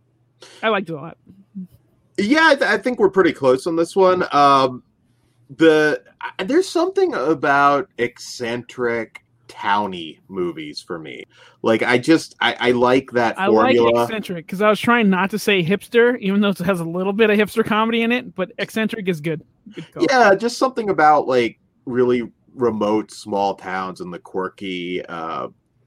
I liked it a lot. Yeah, I, th- I think we're pretty close on this one. Um, the I, there's something about eccentric towny movies for me. Like I just I, I like that I formula. like eccentric because I was trying not to say hipster, even though it has a little bit of hipster comedy in it. But eccentric is good. Good call. Yeah, just something about like really remote small towns and the quirky uh,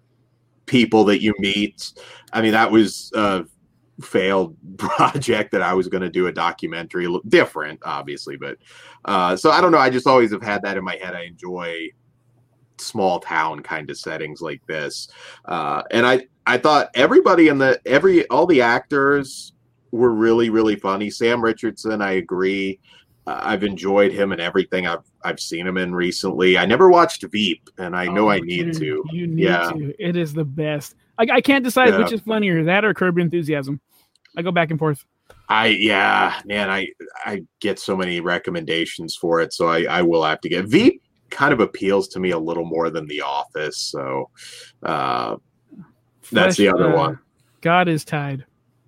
people that you meet. I mean, that was a failed project that I was going to do a documentary, different, obviously, but uh, so I don't know. I just always have had that in my head. I enjoy small town kind of settings like this, uh, and I I thought everybody in the every all the actors were really really funny. Sam Richardson, I agree. Uh, I've enjoyed him in everything I've I've seen him in recently. I never watched Veep, and I know Oh, I need dude, to. You need Yeah. to. It is the best. I, I can't decide Yeah. which is funnier, that or Curb Your Enthusiasm. I go back and forth. I yeah, man, I I get so many recommendations for it, so I I will have to get Veep. Kind of appeals to me a little more than The Office, so uh, that's the Flesh, other uh, one. God is tied.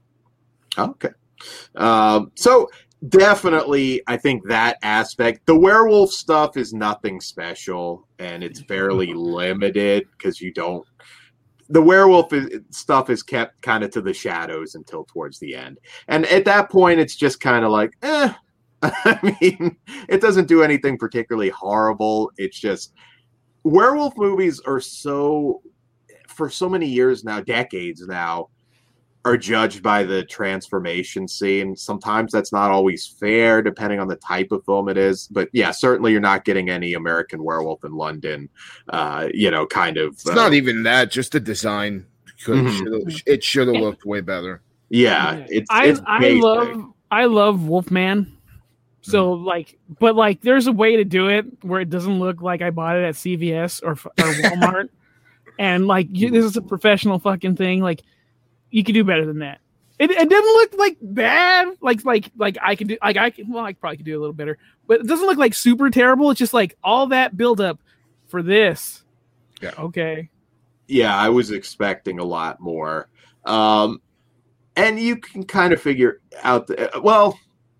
Okay, um, so definitely, I think that aspect, the werewolf stuff is nothing special, and it's fairly limited because you don't. The werewolf is, stuff is kept kind of to the shadows until towards the end, and at that point, it's just kind of like, eh. I mean, it doesn't do anything particularly horrible. It's just werewolf movies are so for so many years now, decades now, are judged by the transformation scene. Sometimes that's not always fair, depending on the type of film it is. But yeah, certainly you're not getting any American Werewolf in London, uh, you know, kind of. It's uh, not even that, just the design. Mm-hmm. It should have looked way better. Yeah, it's. I it's I love I love Wolfman. So mm-hmm. like, but like, there's a way to do it where it doesn't look like I bought it at C V S or or Walmart, and like you, this is a professional fucking thing. Like, you could do better than that. It, it doesn't look like bad. Like like like I can do like I can well I probably could do a little better, but it doesn't look like super terrible. It's just like all that build up for this. Yeah. Okay. Yeah, I was expecting a lot more. Um, and you can kind of figure out the, well,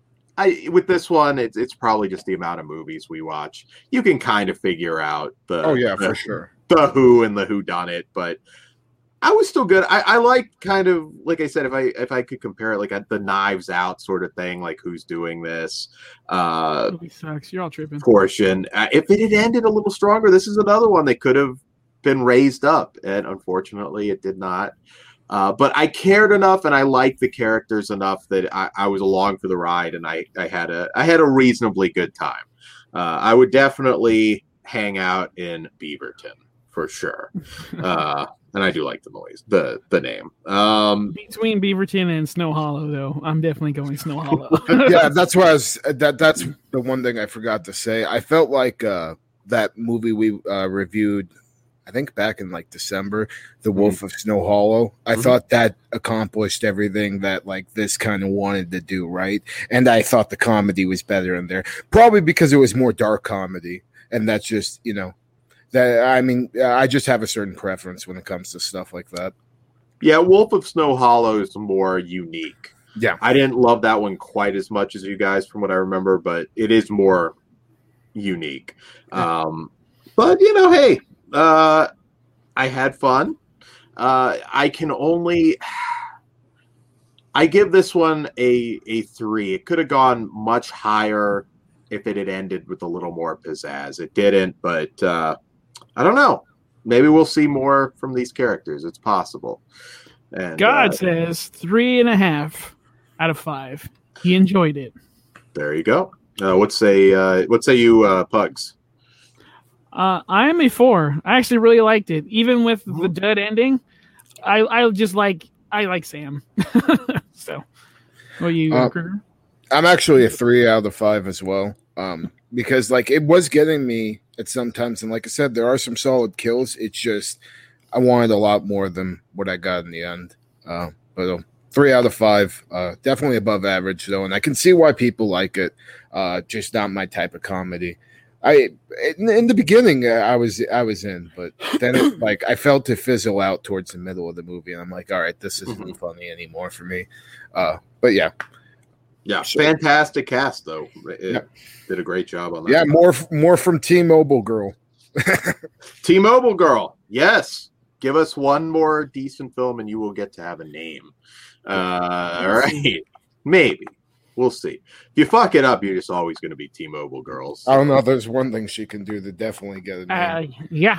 I with this one, it's it's probably just the amount of movies we watch. You can kind of figure out the oh yeah the, for sure the who and the who done it, but I was still good. I, I like kind of like I said, if I if I could compare it like a, the Knives Out sort of thing, like who's doing this uh, movie sucks. You're all tripping. Portion. Uh, if it had ended a little stronger, this is another one that could have been raised up, and unfortunately, it did not. Uh, but I cared enough, and I liked the characters enough that I, I was along for the ride, and I, I had a I had a reasonably good time. Uh, I would definitely hang out in Beaverton for sure, uh, and I do like the noise, the the name. Um, Between Beaverton and Snow Hollow, though, I'm definitely going Snow Hollow. Yeah, that's what I was. That that's the one thing I forgot to say. I felt like uh, that movie we uh, reviewed. I think back in like December, The Wolf mm-hmm. of Snow Hollow. I mm-hmm. thought that accomplished everything that like this kind of wanted to do, right? And I thought the comedy was better in there, probably because it was more dark comedy, and that's just you know that I mean I just have a certain preference when it comes to stuff like that. Yeah, Wolf of Snow Hollow is more unique. Yeah, I didn't love that one quite as much as you guys, from what I remember, but it is more unique. Yeah. Um, but you know, hey. Uh, I had fun. Uh, I can only, I give this one a a three. It could have gone much higher if it had ended with a little more pizzazz. It didn't, but uh, I don't know. Maybe we'll see more from these characters. It's possible. And God uh, says three and a half out of five. He enjoyed it. There you go. Uh, what say? Uh, what say you, uh, Pugs? Uh, I am a four. I actually really liked it, even with the dud ending. I I just like I like Sam. So, what you? Uh, I'm actually a three out of five as well. Um, because like it was getting me at some times, and like I said, there are some solid kills. It's just I wanted a lot more than what I got in the end. Uh, but uh, three out of five, uh, definitely above average though, and I can see why people like it. Uh, just not my type of comedy. I in, in the beginning uh, I was I was in, but then it, like I felt it fizzle out towards the middle of the movie, and I'm like, all right, this isn't mm-hmm. funny anymore for me. Uh, but yeah, yeah, so, fantastic cast though. It yeah. did a great job on that. Yeah, more more from T-Mobile Girl. T-Mobile Girl, yes. Give us one more decent film, and you will get to have a name. Uh, all right, maybe. We'll see. If you fuck it up, you're just always going to be T-Mobile Girls. So. I don't know. There's one thing she can do to definitely get a name. Uh, yeah.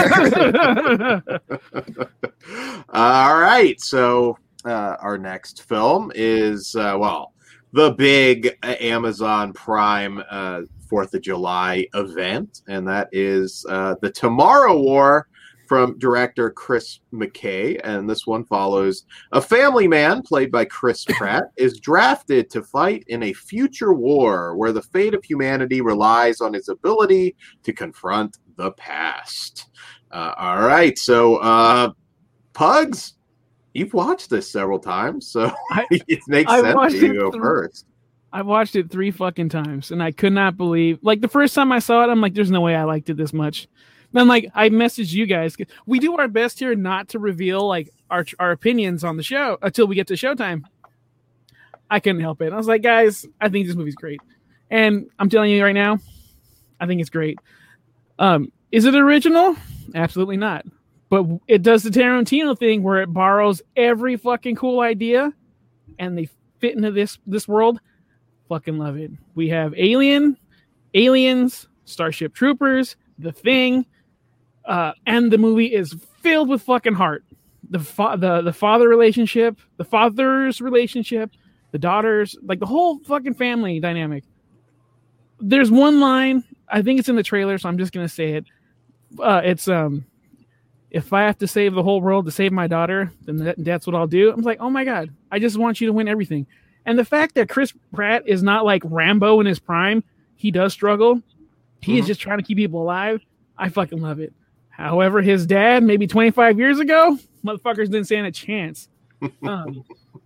All right. So uh, our next film is, uh, well, the big Amazon Prime uh, fourth of July event, and that is uh, The Tomorrow War from director Chris McKay, and this one follows a family man played by Chris Pratt is drafted to fight in a future war where the fate of humanity relies on his ability to confront the past. Uh, all right, so uh, Pugs, you've watched this several times, so I, it makes I sense to you go th- first. I watched it three fucking times, and I could not believe, like the first time I saw it, I'm like, there's no way I liked it this much. Then, like, I messaged you guys. We do our best here not to reveal like our our opinions on the show until we get to showtime. I couldn't help it. I was like, guys, I think this movie's great, and I'm telling you right now, I think it's great. Um, is it original? Absolutely not. But it does the Tarantino thing where it borrows every fucking cool idea, and they fit into this this world. Fucking love it. We have Alien, Aliens, Starship Troopers, The Thing. Uh, and the movie is filled with fucking heart. The fa- the the father relationship, the father's relationship, the daughters, like the whole fucking family dynamic. There's one line, I think it's in the trailer, so I'm just gonna say it. Uh, it's um, if I have to save the whole world to save my daughter, then that, that's what I'll do. I'm like, oh my god, I just want you to win everything. And the fact that Chris Pratt is not like Rambo in his prime, he does struggle. He mm-hmm. is just trying to keep people alive. I fucking love it. However, his dad, maybe twenty-five years ago, motherfuckers didn't stand a chance. Um,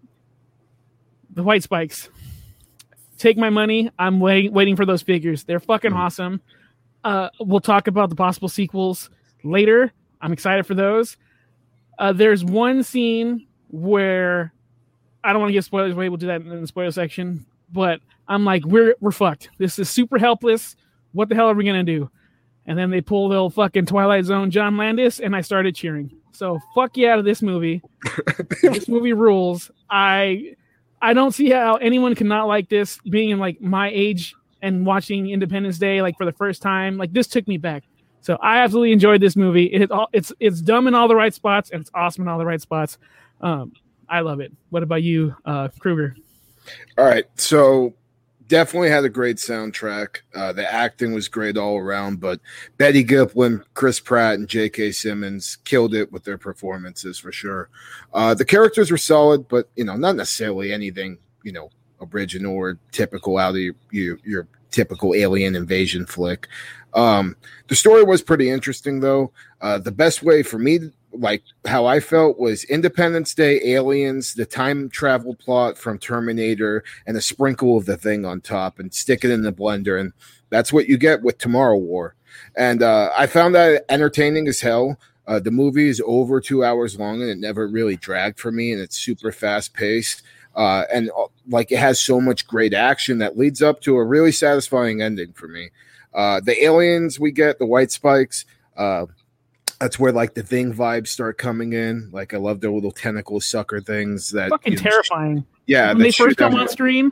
the White Spikes. Take my money. I'm waiting waiting for those figures. They're fucking mm. awesome. Uh, we'll talk about the possible sequels later. I'm excited for those. Uh, there's one scene where I don't want to give spoilers away. We'll do that in the spoiler section. But I'm like, we're we're fucked. This is super helpless. What the hell are we gonna do? And then they pull the old fucking Twilight Zone John Landis, and I started cheering. So fuck yeah to this movie. This movie rules. I I don't see how anyone can not like this, being in like my age and watching Independence Day like for the first time. Like this took me back. So I absolutely enjoyed this movie. It it's it's dumb in all the right spots, and it's awesome in all the right spots. Um, I love it. What about you, uh, Kruger? All right, so definitely had a great soundtrack. Uh, the acting was great all around, but Betty Giplin, Chris Pratt, and J K. Simmons killed it with their performances for sure. Uh, the characters were solid, but you know, not necessarily anything you know original or typical out of your your, your typical alien invasion flick. Um, the story was pretty interesting, though. Uh, the best way for me, like how I felt, was Independence Day, aliens, the time travel plot from Terminator, and a sprinkle of The Thing on top, and stick it in the blender, and that's what you get with Tomorrow War. And uh, I found that entertaining as hell. Uh, the movie is over two hours long, and it never really dragged for me, and it's super fast paced. Uh, and uh, like it has so much great action that leads up to a really satisfying ending for me. Uh, the aliens we get, the White Spikes, uh, that's where like the Thing vibes start coming in. Like I love their little tentacle sucker things. That fucking you know, terrifying. Yeah, when they first come on screen.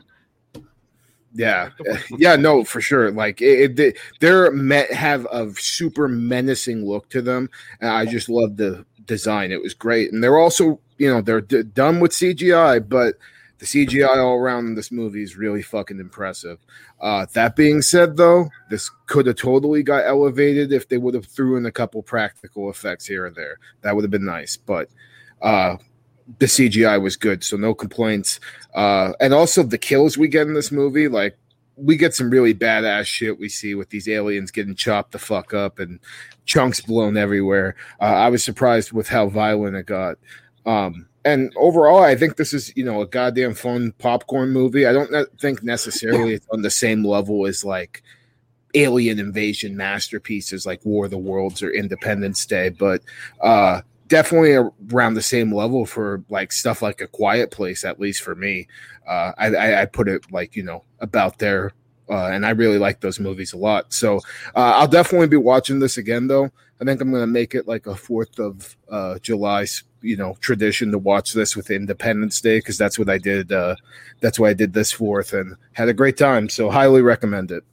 Yeah, yeah, no, for sure. Like it, it they're met have a super menacing look to them, and I just love the design. It was great, and they're also you know they're d- done with C G I, but the C G I all around in this movie is really fucking impressive. Uh, that being said, though, this could have totally got elevated if they would have threw in a couple practical effects here and there. That would have been nice, but uh, the C G I was good, so no complaints. Uh, and also the kills we get in this movie, like we get some really badass shit we see with these aliens getting chopped the fuck up and chunks blown everywhere. Uh, I was surprised with how violent it got. Um, And overall, I think this is, you know, a goddamn fun popcorn movie. I don't ne- think necessarily it's on the same level as like alien invasion masterpieces like War of the Worlds or Independence Day, but uh, definitely around the same level for like stuff like A Quiet Place, at least for me. Uh, I, I, I put it like, you know, about there. Uh, and I really like those movies a lot. So uh, I'll definitely be watching this again, though. I think I'm going to make it like a fourth of uh, July, you know, tradition to watch this with Independence Day, because that's what I did. Uh, that's why I did this fourth and had a great time. So highly recommend it.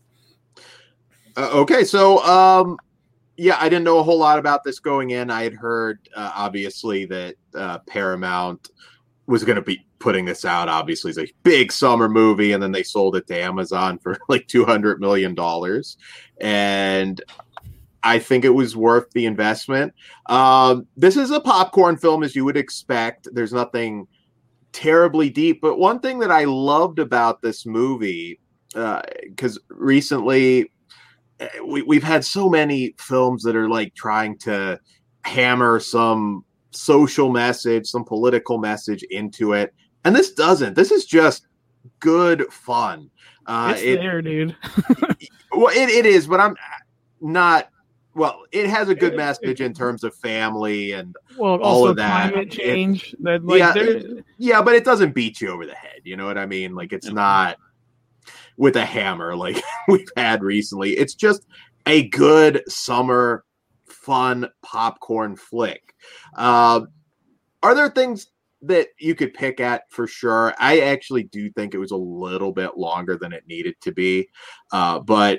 Uh, okay, so um, yeah, I didn't know a whole lot about this going in. I had heard uh, obviously that uh, Paramount was going to be putting this out. Obviously, it's a big summer movie, and then they sold it to Amazon for like two hundred million dollars, and I think it was worth the investment. Um, this is a popcorn film, as you would expect. There's nothing terribly deep, but one thing that I loved about this movie, because uh, recently we, we've had so many films that are like trying to hammer some social message, some political message into it, and this doesn't. This is just good fun. Uh, it's it, there, dude. Well, it, it is, but I'm not. Well, it has a good message in terms of family and well, all also of that. Climate change. It, that, like, yeah, it, yeah, but it doesn't beat you over the head. You know what I mean? Like it's not with a hammer like we've had recently. It's just a good summer, fun popcorn flick. Uh, are there things that you could pick at for sure? I actually do think it was a little bit longer than it needed to be, uh, but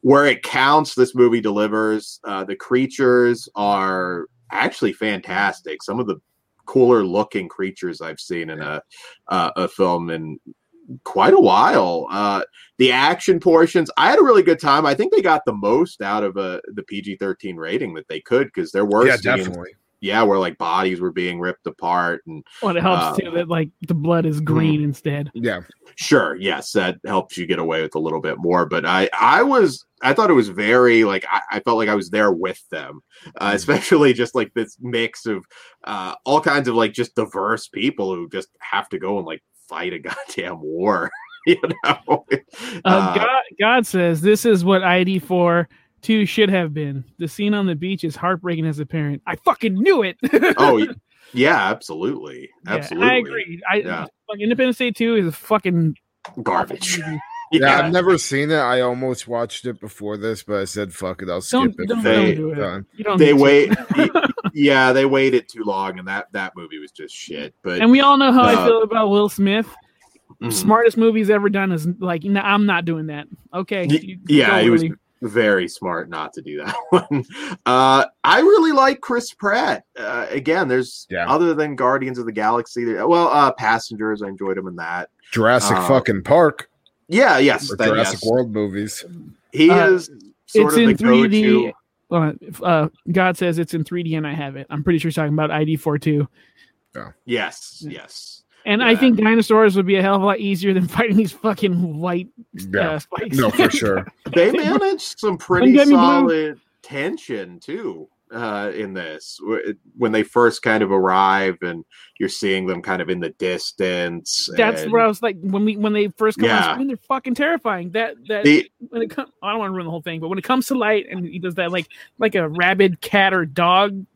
where it counts, this movie delivers. Uh, the creatures are actually fantastic. Some of the cooler looking creatures I've seen in a uh, a film in quite a while. Uh, the action portions, I had a really good time. I think they got the most out of a, the P G thirteen rating that they could, because there were Yeah, scenes, definitely. yeah, where like bodies were being ripped apart, and Well, it helps uh, too that like the blood is green mm-hmm. instead. Yeah. Sure, yes, that helps you get away with a little bit more. But I, I was, I thought it was very like I, I felt like I was there with them, uh, especially just like this mix of uh, all kinds of like just diverse people who just have to go and like fight a goddamn war. You know, uh, uh, God, God says this is what I D four two should have been. The scene on the beach is heartbreaking as a parent. I fucking knew it. Oh. Yeah, absolutely, absolutely. Yeah, I agree. I yeah. like Independence Day two is a fucking garbage. yeah. yeah, I've never seen it. I almost watched it before this, but I said, "Fuck it, I'll skip don't, it." Don't, they, don't do it. You don't they wait. Yeah, they waited too long, and that that movie was just shit. But and we all know how uh, I feel about Will Smith. Mm-hmm. Smartest movie he's ever done is like, no, I'm not doing that. Okay, y- yeah, he really. was. Very smart not to do that one. Uh, I really like Chris Pratt. Uh, again, there's yeah. other than Guardians of the Galaxy. Well, uh, Passengers, I enjoyed him in that. Jurassic uh, fucking Park. Yeah, yes, or that, Jurassic yes. World movies. He uh, is sort it's of in the three D. go-to. Uh, God says it's in three D, and I have it. I'm pretty sure he's talking about I D four too. Yeah. Yes, yes. And yeah. I think dinosaurs would be a hell of a lot easier than fighting these fucking white yeah. uh, spikes. No, for sure. They managed some pretty solid tension too uh, in this. When they first kind of arrive, and you're seeing them kind of in the distance. That's and, where I was like, when we when they first come yeah. on screen, they're fucking terrifying. That that the, when it comes, I don't want to ruin the whole thing, but when it comes to light, and he does that like like a rabid cat or dog.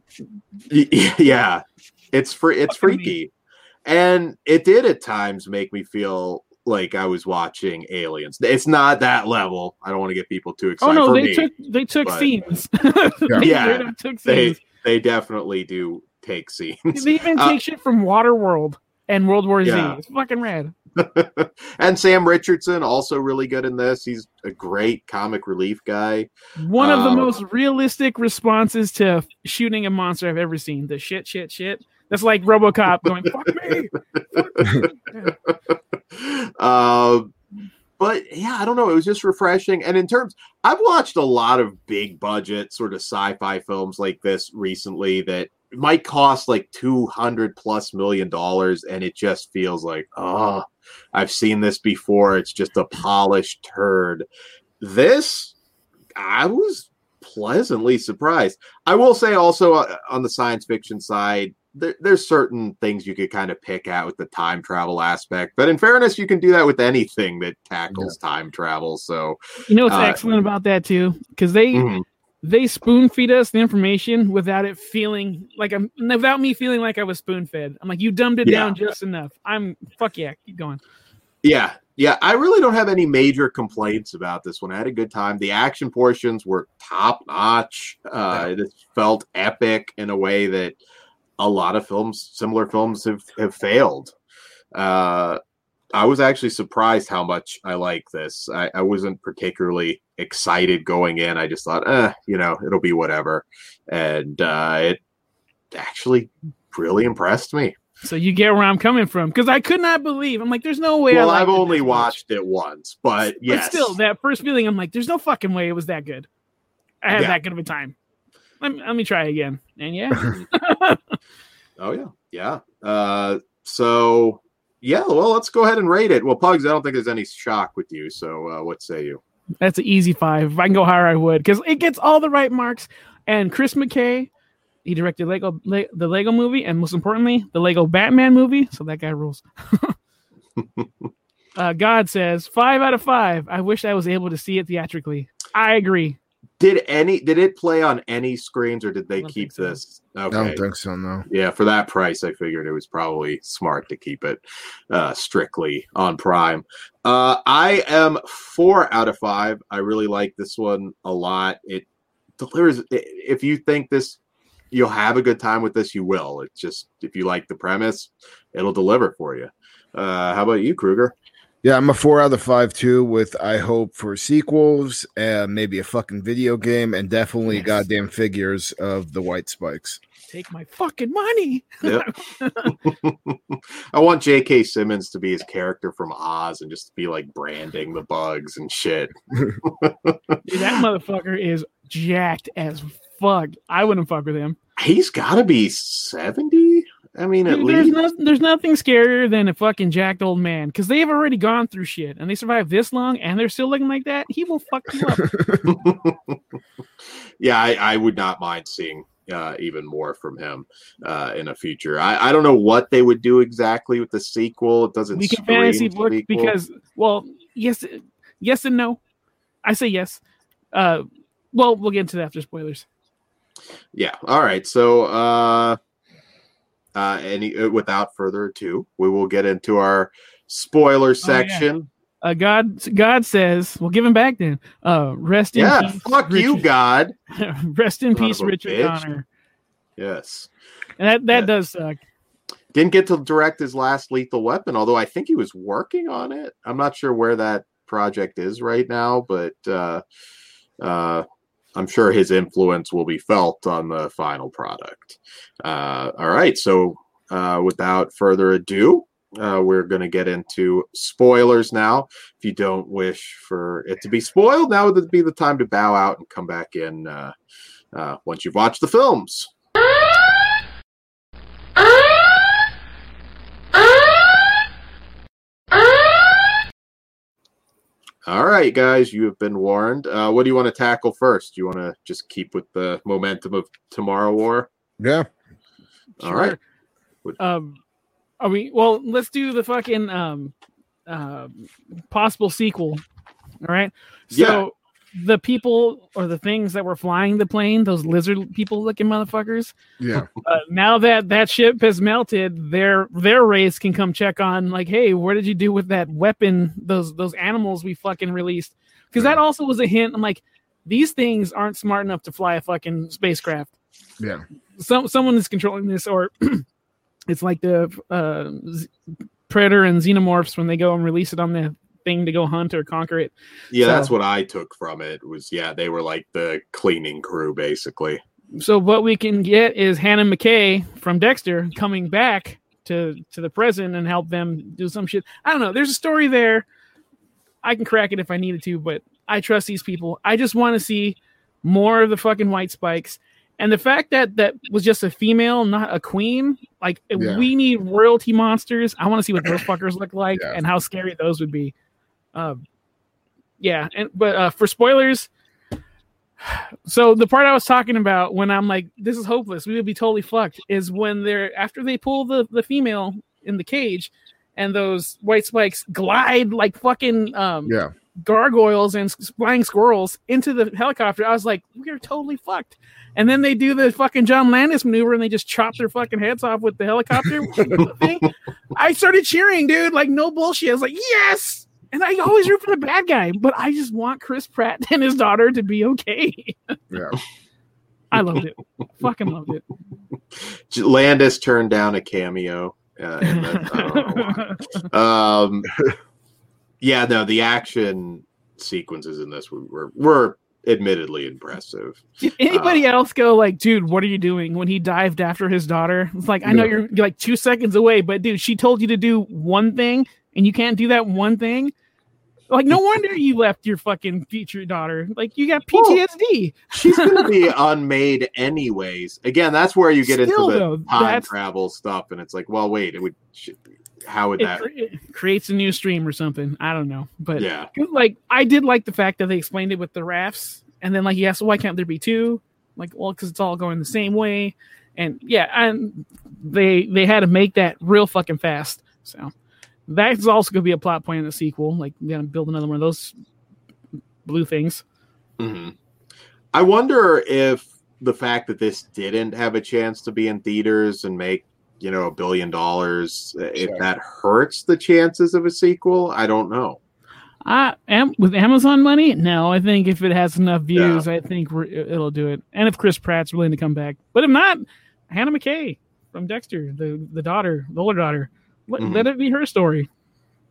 Yeah, it's free. It's freaky. And it did at times make me feel like I was watching Aliens. It's not that level. I don't want to get people too excited. Oh no, for they me, took they took but, scenes. Yeah, they, yeah took they scenes. they definitely do take scenes. They even uh, take shit from Waterworld and World War yeah. Z. It's fucking rad. And Sam Richardson also really good in this. He's a great comic relief guy. One of um, the most realistic responses to shooting a monster I've ever seen. The shit, shit, shit. That's like RoboCop going, fuck me. Fuck me. uh, but yeah, I don't know. It was just refreshing. And in terms, I've watched a lot of big budget sort of sci-fi films like this recently that might cost like two hundred plus million dollars. And it just feels like, oh, I've seen this before. It's just a polished turd. This, I was pleasantly surprised. I will say also uh, on the science fiction side, There, there's certain things you could kind of pick out with the time travel aspect, but in fairness, you can do that with anything that tackles yeah. time travel. So, you know what's uh, excellent about that too, because they mm-hmm. they spoon feed us the information without it feeling like I'm without me feeling like I was spoon fed. I'm like, you dumbed it yeah. down just enough. I'm fuck yeah, keep going. Yeah, yeah. I really don't have any major complaints about this one. I had a good time. The action portions were top notch. Uh, yeah. It felt epic in a way that a lot of films, similar films, have, have failed. Uh, I was actually surprised how much I like this. I, I wasn't particularly excited going in. I just thought, eh, you know, it'll be whatever. And uh, it actually really impressed me. So you get where I'm coming from, because I could not believe. I'm like, there's no way. Well, I I've only watched it once, but yes. But still, that first feeling, I'm like, there's no fucking way it was that good. I had yeah. that good of a time. Let me, let me try again. And yeah. Oh, yeah. Yeah. Uh, so, yeah, well, let's go ahead and rate it. Well, Pugs, I don't think there's any shock with you. So uh, what say you? That's an easy five. If I can go higher, I would, because it gets all the right marks. And Chris McKay, he directed Lego, Le- the Lego movie, and most importantly, the Lego Batman movie. So that guy rules. uh, God says, five out of five. I wish I was able to see it theatrically. I agree. Did any did it play on any screens, or did they keep so. this? Okay. I don't think so, no. Yeah, for that price, I figured it was probably smart to keep it uh, strictly on Prime. Uh, I am four out of five. I really like this one a lot. It delivers. If you think this, you'll have a good time with this, you will. It's just, if you like the premise, it'll deliver for you. Uh, how about you, Kruger? Yeah, I'm a four out of five too. With I hope for sequels, and maybe a fucking video game, and definitely Yes. goddamn figures of the White Spikes. Take my fucking money. Yep. I want J K. Simmons to be his character from Oz and just be like branding the bugs and shit. Dude, that motherfucker is jacked as fuck. I wouldn't fuck with him. He's got to be seventy. I mean, at Dude, there's, least. no, there's nothing scarier than a fucking jacked old man because they have already gone through shit and they survived this long and they're still looking like that. He will fuck you up. Yeah, I, I would not mind seeing uh, even more from him uh, in a future. I, I don't know what they would do exactly with the sequel. It doesn't. We can scream fantasy book sequel. because, well, yes, yes and no. I say yes. Uh, well, we'll get into that after spoilers. Yeah. All right. So, uh, uh, any uh, without further ado, we will get into our spoiler section. Uh, God, God says, "We'll give him back then." Uh, rest in Yeah. peace, Fuck you, Richard- God. Rest in Son peace, of a Richard bitch. Donner. Yes. And that that Yeah. does suck. Didn't get to direct his last Lethal Weapon, although I think he was working on it. I'm not sure where that project is right now, but uh, uh, I'm sure his influence will be felt on the final product. Uh, all right, so uh, without further ado, uh, we're going to get into spoilers now. If you don't wish for it to be spoiled, now would be the time to bow out and come back in uh, uh, once you've watched the films. All right, guys, you have been warned. Uh, what do you want to tackle first? Do you want to just keep with the momentum of Tomorrow War? Yeah. All right. Um, are we? Well, let's do the fucking um, uh, possible sequel. All right. So the people or the things that were flying the plane, those lizard people looking motherfuckers. Yeah. Uh, now that that ship has melted, their their race can come check on. Like, hey, what did you do with that weapon? Those those animals we fucking released. Because that also was a hint. I'm like, these things aren't smart enough to fly a fucking spacecraft. Yeah. Some someone is controlling this, or it's like the uh, Z- Predator and Xenomorphs when they go and release it on the thing to go hunt or conquer it. Yeah, So- that's what I took from it. Was yeah, they were like the cleaning crew, basically. So what we can get is Hannah McKay from Dexter coming back to to the present and help them do some shit. I don't know. There's a story there. I can crack it if I needed to, but I trust these people. I just want to see more of the fucking White Spikes. And the fact that that was just a female, not a queen, like Yeah. we need royalty monsters. I want to see what those fuckers look like Yeah. and how scary those would be. Um, yeah, and but uh, for spoilers, so the part I was talking about when I'm like, this is hopeless, we would be totally fucked, is when they're after they pull the, the female in the cage and those White Spikes glide like fucking um, Yeah. gargoyles and s- flying squirrels into the helicopter. I was like, we are totally fucked. And then they do the fucking John Landis maneuver and they just chop their fucking heads off with the helicopter thing. I started cheering, dude, like no bullshit. I was like, yes. And I always root for the bad guy, but I just want Chris Pratt and his daughter to be okay. Yeah. I loved it. Fucking loved it. Landis turned down a cameo. Uh, and then, I don't know why. um, yeah, no, the action sequences in this were were, were admittedly impressive. Did anybody else go like, dude, what are you doing when he dived after his daughter? It's like, I know No. you're, you're like two seconds away, but dude, she told you to do one thing and you can't do that one thing. Like, no wonder you left your fucking future daughter. Like, you got P T S D. She's going to be unmade anyways. Again, that's where you get Still, into the though, time that's- travel stuff, and it's like, well, wait, it would. sh- How would It, that? cre- it creates a new stream or something. I don't know, but Yeah, like, I did like the fact that they explained it with the rafts, and then like, yeah, so why can't there be two? Like, well, because it's all going the same way, and yeah, and they they had to make that real fucking fast. So that's also going to be a plot point in the sequel. Like, they're gonna build another one of those blue things. hmm I wonder if the fact that this didn't have a chance to be in theaters and make you know a billion dollars, if Sure. that hurts the chances of a sequel. I don't know. I am with Amazon money. No, I think if it has enough views, I think we're, it'll do it. And if Chris Pratt's willing to come back, but if not, Hannah McKay from Dexter, the the daughter, the older daughter, let, Mhm. let it be her story.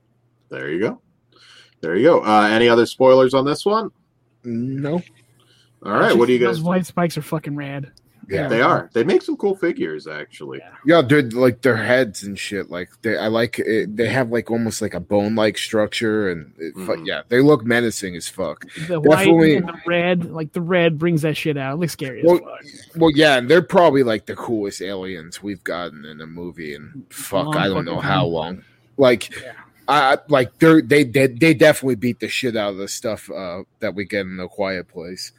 There you go. There you go. Uh, any other spoilers on this one? No. All right. What do you guys? Those white spikes are fucking rad. Yeah, They are. They make some cool figures, actually. Yeah, dude, like their heads and shit. Like they, I like it. They have like almost like a bone-like structure, and it, fu- Mhm. yeah, they look menacing as fuck. The white Definitely- and the red, like the red brings that shit out. It looks scary Well, as fuck. Well, yeah, and they're probably like the coolest aliens we've gotten in a movie, and fuck, Long I don't fucking know time. how long. Like, Yeah. I like they're they they they definitely beat the shit out of the stuff uh, that we get in the Quiet Place.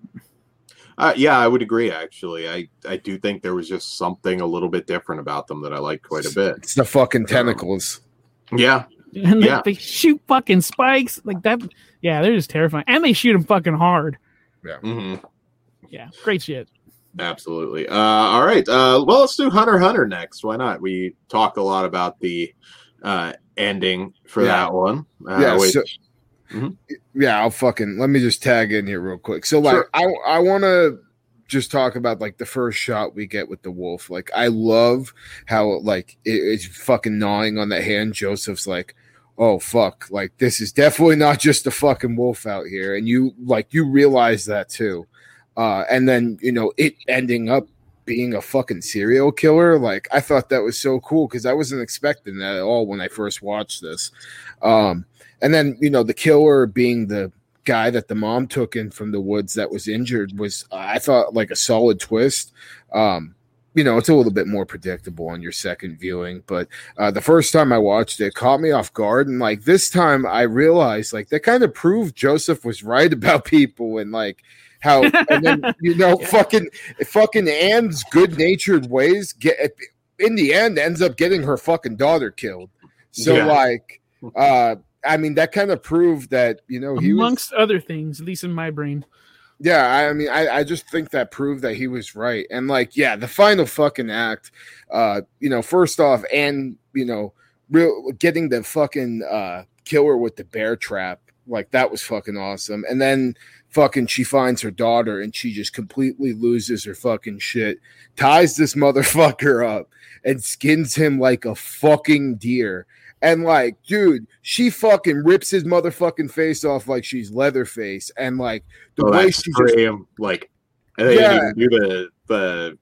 Uh, yeah, I would agree. Actually, I I do think there was just something a little bit different about them that I liked quite a bit. It's the fucking tentacles. Yeah. And they, Yeah. they shoot fucking spikes like that. Yeah, they're just terrifying, and they shoot them fucking hard. hmm Yeah, great shit. Absolutely. Uh, all right. Uh, well, let's do Hunter x Hunter next. Why not? We talked a lot about the uh, ending for Yeah. that one. Uh, Yeah, which- so- Yeah, I'll fucking let me just tag in here real quick. So like Sure. I I want to just talk about like the first shot we get with the wolf. Like I love how like it, it's fucking gnawing on the hand. Joseph's like, "Oh fuck, like this is definitely not just a fucking wolf out here." And you like you realize that too. Uh and then, you know, it ending up being a fucking serial killer, like I thought that was so cool cuz I wasn't expecting that at all when I first watched this. Um And then, you know, the killer being the guy that the mom took in from the woods that was injured was, uh, I thought, like a solid twist. Um, you know, it's a little bit more predictable on your second viewing. But uh, the first time I watched it, it caught me off guard. And, like, this time I realized, like, that kind of proved Joseph was right about people and, like, how, and then, you know, Yeah. fucking, fucking Anne's good natured ways get, in the end, ends up getting her fucking daughter killed. So, Yeah. like, uh, I mean, that kind of proved that, you know, he Amongst was, other things, at least in my brain. yeah, I I mean, I, I just think that proved that he was right. And like, yeah, the final fucking act, uh, you know, first off, and, you know, real getting the fucking uh, killer with the bear trap, like that was fucking awesome. And then fucking she finds her daughter and she just completely loses her fucking shit, ties this motherfucker up and skins him like a fucking deer. And like, dude, she fucking rips his motherfucking face off like she's Leatherface, and like the oh, way that she just, scream, like, and they Yeah. didn't even do the the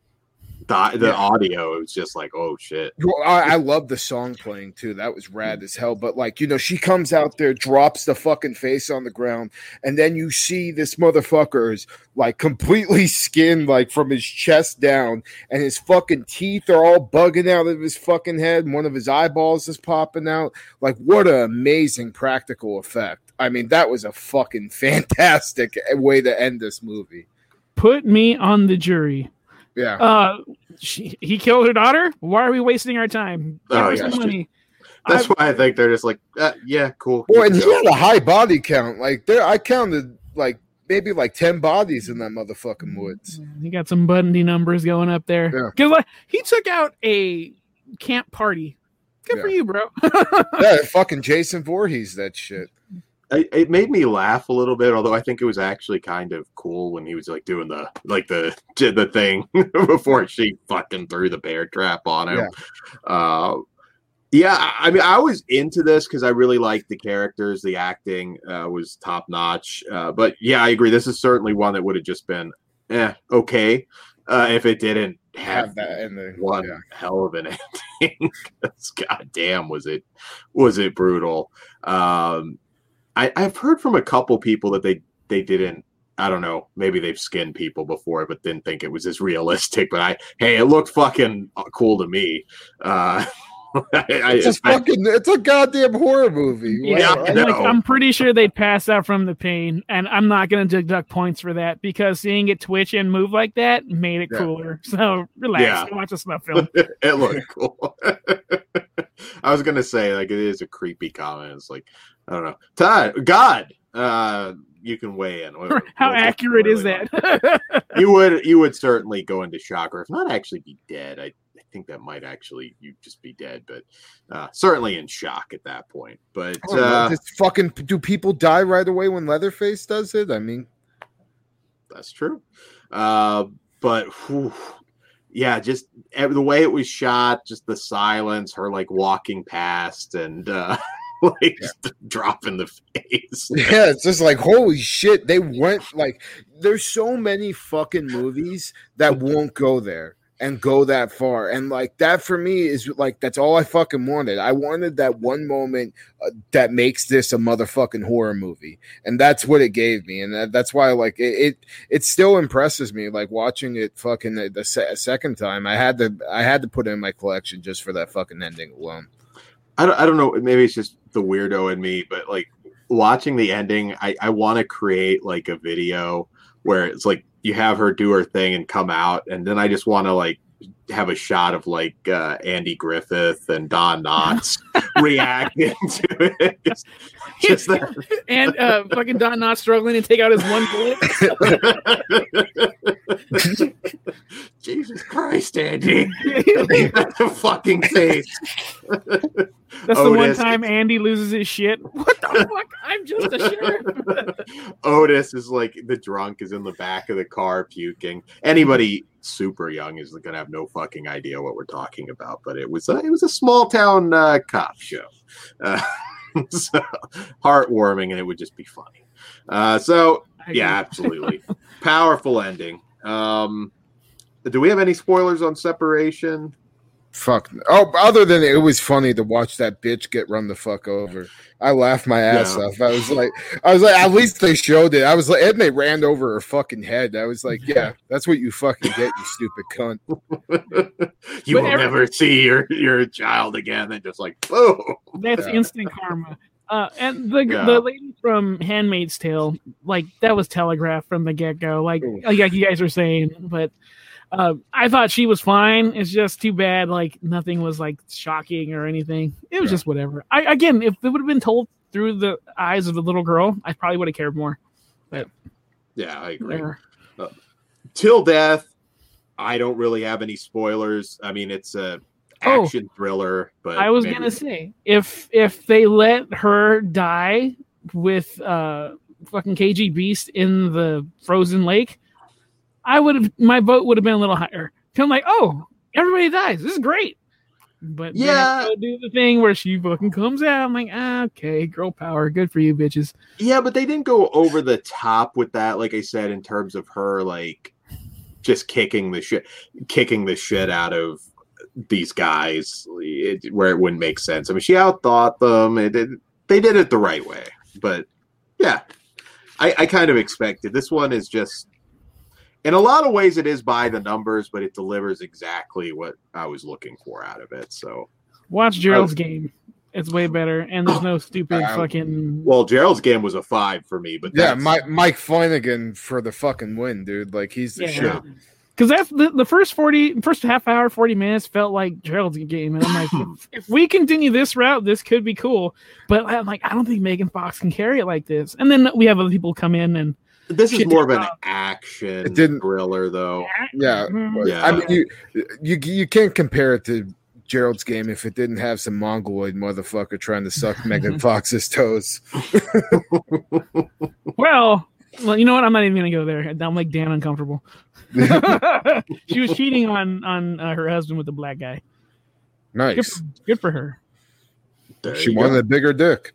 the, the Yeah. audio. It was just like, oh shit. Well, I, I love the song playing too. That was rad as hell. But like, you know, she comes out there, drops the fucking face on the ground, and then you see this motherfucker is like completely skinned, like from his chest down, and his fucking teeth are all bugging out of his fucking head, and one of his eyeballs is popping out. Like, what an amazing practical effect. I mean, that was a fucking fantastic way to end this movie. Put me on the jury. Yeah. Uh, she, he killed her daughter. Why are we wasting our time? Give Oh, her yeah, some she- money. That's I- why I think they're just like, uh, yeah, cool. Well, keep and it he going. had a high body count. Like there, I counted like maybe like ten bodies in that motherfucking woods. He got some Bundy numbers going up there. Yeah. Because like he took out a camp party. Good for Yeah. you, bro. Yeah, fucking Jason Voorhees, that shit. It, it made me laugh a little bit, although I think it was actually kind of cool when he was like doing the like the the thing before she fucking threw the bear trap on him. Yeah. Uh, yeah, I mean, I was into this because I really liked the characters, the acting uh, was top notch. Uh, but yeah, I agree. This is certainly one that would have just been, eh, okay, uh, if it didn't have, Have that in the one yeah. hell of an ending. 'Cause God damn, was it was it brutal? Um, I, I've heard from a couple people that they they didn't. I don't know. Maybe they've skinned people before, but didn't think it was as realistic. But I, hey, it looked fucking cool to me. Uh, I, I, It's a fucking, it's a goddamn horror movie. Yeah, I and, like, know. I'm pretty sure they'd pass out from the pain, and I'm not going to deduct points for that because seeing it twitch and move like that made it Yeah. cooler. So relax, Yeah. go watch a snuff film. it looked cool. I was gonna say like it is a creepy comment. It's like I don't know. Todd, God, uh, you can weigh in. What- How what's accurate is really that? like? You would you would certainly go into shock, or if not actually be dead. I, I think that might actually you just be dead, but uh, certainly in shock at that point. But I don't know, uh, just fucking, do people die right away when Leatherface does it? I mean, that's true. Uh, but whew, yeah, just ev- the way it was shot, just the silence, her like walking past, and uh, like just drop in the face. Yeah, it's just like holy shit. They went like there's so many fucking movies that won't go there and go that far, and like that for me is like that's all I fucking wanted. I wanted that one moment uh, that makes this a motherfucking horror movie, and that's what it gave me, and that, that's why like it, it it still impresses me. Like watching it fucking the, the se- second time, I had to I had to put it in my collection just for that fucking ending alone. I don't I don't know. Maybe it's just the weirdo in me, but like watching the ending, I I want to create like a video where it's like you have her do her thing and come out, and then I just want to like have a shot of like uh, Andy Griffith and Don Knotts reacting to it. Just, just that. And uh, fucking Don Knotts struggling to take out his one bullet. Jesus Christ, Andy! That's a fucking face. That's the Otis. One time Andy loses his shit. What the fuck? I'm just a sheriff. Otis is like the drunk is in the back of the car puking. Anybody super young is gonna have no fucking idea what we're talking about. But it was a, it was a small town uh, cop show, uh, so heartwarming, and it would just be funny. Uh, so yeah, absolutely powerful ending. Um, do we have any spoilers on Separation? Fuck. Oh, other than it was funny to watch that bitch get run the fuck over. I laughed my ass yeah. off. I was like, I was like, at least they showed it. I was like, and they ran over her fucking head. I was like, yeah, that's what you fucking get, you stupid cunt. You but will every- never see your, your child again. And just like, boom. That's yeah. instant karma. Uh, and the yeah. the lady from Handmaid's Tale, like that was telegraphed from the get go. Like, like you guys were saying, but. Uh, I thought she was fine. It's just too bad, like nothing was like shocking or anything. It was yeah. just whatever. I again, if it would have been told through the eyes of the little girl, I probably would have cared more. But yeah, I agree. Uh, Till Death, I don't really have any spoilers. I mean, it's a action oh, thriller. But I was maybe... gonna say if if they let her die with uh fucking K G Beast in the frozen lake. I would have, my vote would have been a little higher. I'm like, oh, everybody dies. This is great. But yeah, then do the thing where she fucking comes out. I'm like, ah, okay, girl power, good for you, bitches. Yeah, but they didn't go over the top with that. Like I said, in terms of her, like just kicking the shit, kicking the shit out of these guys, it, where it wouldn't make sense. I mean, she outthought them. It did, they did it the right way. But yeah, I, I kind of expected this one is just. In a lot of ways, it is by the numbers, but it delivers exactly what I was looking for out of it. So, watch Gerald's was, Game; it's way better, and there's no stupid um, fucking. Well, Gerald's Game was a five for me, but yeah, Mike Mike Flanagan for the fucking win, dude. Like he's the yeah. shit. Because that's the, the first forty, first half hour, forty minutes felt like Gerald's Game, and I'm like, if, if we continue this route, this could be cool. But I'm like, I don't think Megan Fox can carry it like this. And then we have other people come in and. This is more of an action it didn't, thriller, though. Yeah, yeah. I mean, you, you you can't compare it to Gerald's Game if it didn't have some mongoloid motherfucker trying to suck Megan Fox's toes. well, well, you know what? I'm not even gonna go there. I'm like damn uncomfortable. She was cheating on on uh, her husband with the black guy. Nice, good for, good for her. There she wanted go. a bigger dick.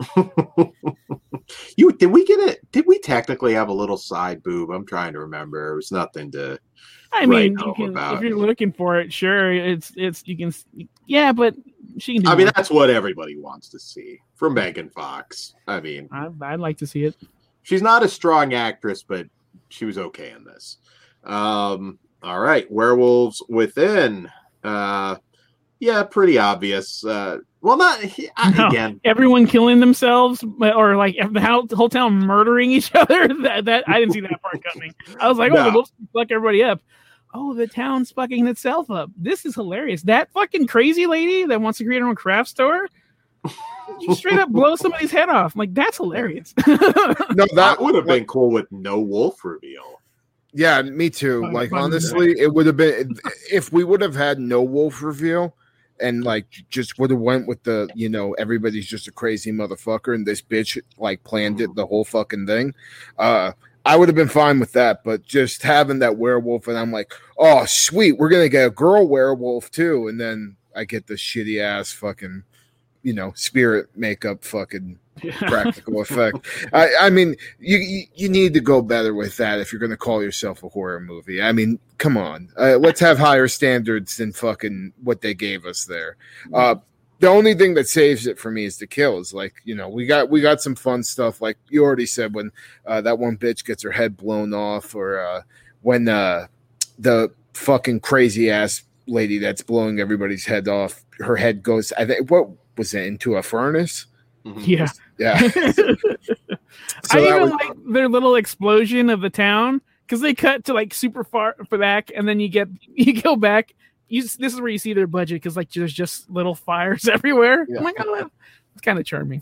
You did we get it? Did we technically have a little side boob? I'm trying to remember. It was nothing to. I mean, you can, if you're looking for it, sure. It's it's you can. Yeah, but she can. Do I more. mean, that's what everybody wants to see from Megan Fox. I mean, I, I'd like to see it. She's not a strong actress, but she was okay in this. Um, all right, Werewolves Within. Uh, yeah, pretty obvious. Uh, Well, not no, again. Everyone killing themselves, or like the whole, the whole town murdering each other. That that I didn't see that part coming. I was like, oh, no. the wolves fuck everybody up. Oh, the town's fucking itself up. This is hilarious. That fucking crazy lady that wants to create her own craft store. You straight up blow somebody's head off. I'm like, that's hilarious. No, that would have been cool with no wolf reveal. Yeah, me too. Like honestly, it would have been if we would have had no wolf reveal. And like just would have went with the, you know, everybody's just a crazy motherfucker and this bitch like planned it, the whole fucking thing. Uh, I would have been fine with that, but just having that werewolf and I'm like, oh sweet, we're gonna get a girl werewolf too, and then I get the shitty ass fucking you know, spirit makeup fucking practical effect. I, I mean, you, you you need to go better with that if you're going to call yourself a horror movie. I mean, come on, uh, let's have higher standards than fucking what they gave us there. Uh, the only thing that saves it for me is the kills. Like, you know, we got we got some fun stuff. Like you already said, when uh, that one bitch gets her head blown off, or uh, when uh, the fucking crazy ass lady that's blowing everybody's head off, her head goes, I think, what was it, into a furnace? Yeah. Yeah. So I even was, like their little explosion of the town, because they cut to like super far for that, and then you get you go back. You, this is where you see their budget, because like there's just little fires everywhere. Yeah. I'm like, oh, it's kind of charming.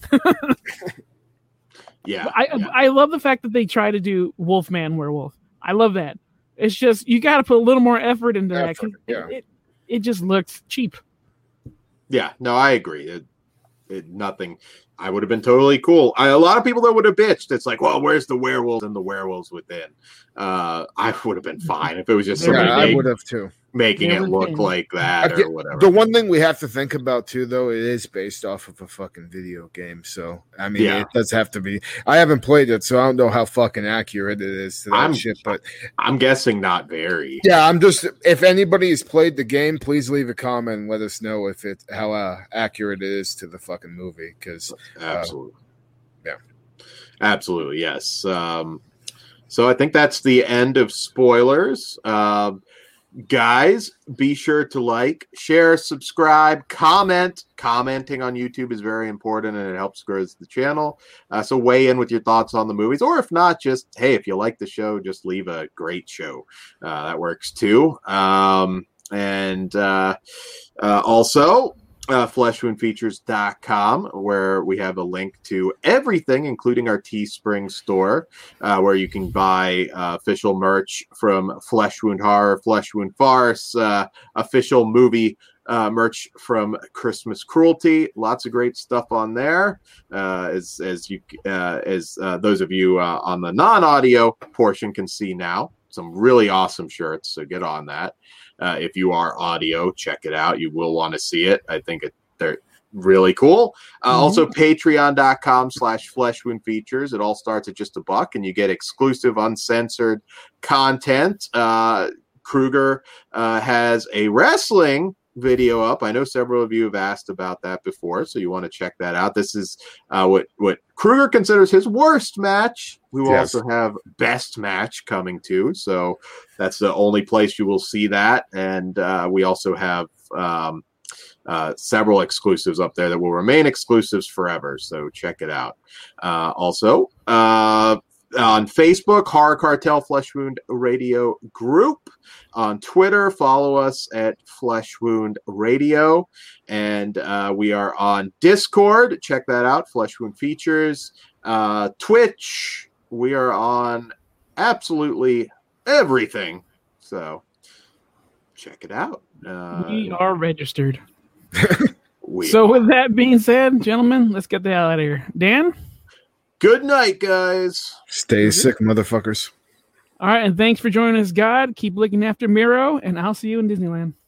Yeah, I yeah. I love the fact that they try to do Wolfman Werewolf. I love that. It's just you got to put a little more effort into that. 'Cause yeah. it, it it just looks cheap. Yeah, no, I agree. It, it, nothing. I would have been totally cool. I, a lot of people that would have bitched. It's like, well, where's the werewolves and the werewolves within? Uh, I would have been fine if it was just somebody yeah, I make- would have too. making There it was look been- like that Okay, or whatever. The one thing we have to think about too, though, it is based off of a fucking video game. So I mean, Yeah. it does have to be. I haven't played it, so I don't know how fucking accurate it is to that I'm- shit. But I'm guessing not very. yeah, I'm just. If anybody has played the game, please leave a comment and let us know if it how uh, accurate it is to the fucking movie. Because Absolutely. yeah. Absolutely, yes. Um, so I think that's the end of spoilers. Um, guys, be sure to like, share, subscribe, comment. Commenting on YouTube is very important, and it helps grow the channel. Uh, so weigh in with your thoughts on the movies, or if not, just, hey, if you like the show, just leave a great show. Uh, that works too. Um, and uh, uh, also... Uh, flesh wound features dot com, where we have a link to everything, including our Teespring store, uh, where you can buy uh, official merch from Flesh Wound Horror, Flesh Wound Farce, uh, official movie uh, merch from Christmas Cruelty. Lots of great stuff on there. Uh, as as you uh, as uh, those of you uh, on the non-audio portion can see now, some really awesome shirts. So get on that. Uh, if you are audio, check it out. You will want to see it. I think it, they're really cool. Uh, Mm-hmm. Also, patreon.com slash flesh wound features. It all starts at just a buck, and you get exclusive, uncensored content. Uh, Kruger uh, has a wrestling video up. I know several of you have asked about that before, so you want to check that out. This is uh, what, what Kruger considers his worst match. We will Yes. also have best match coming too, so that's the only place you will see that. And uh, we also have um, uh, several exclusives up there that will remain exclusives forever, so check it out. Uh, also, uh, on Facebook, Horror Cartel Flesh Wound Radio Group. On Twitter, follow us at Flesh Wound Radio. And uh, we are on Discord. Check that out, Flesh Wound Features. Uh, Twitch, we are on absolutely everything. So check it out. Uh, We are registered. we So are. with that being said, gentlemen, let's get the hell out of here. Dan? Good night, guys. stay sick, motherfuckers. All right, and thanks for joining us, God. Keep looking after Miro, and I'll see you in Disneyland.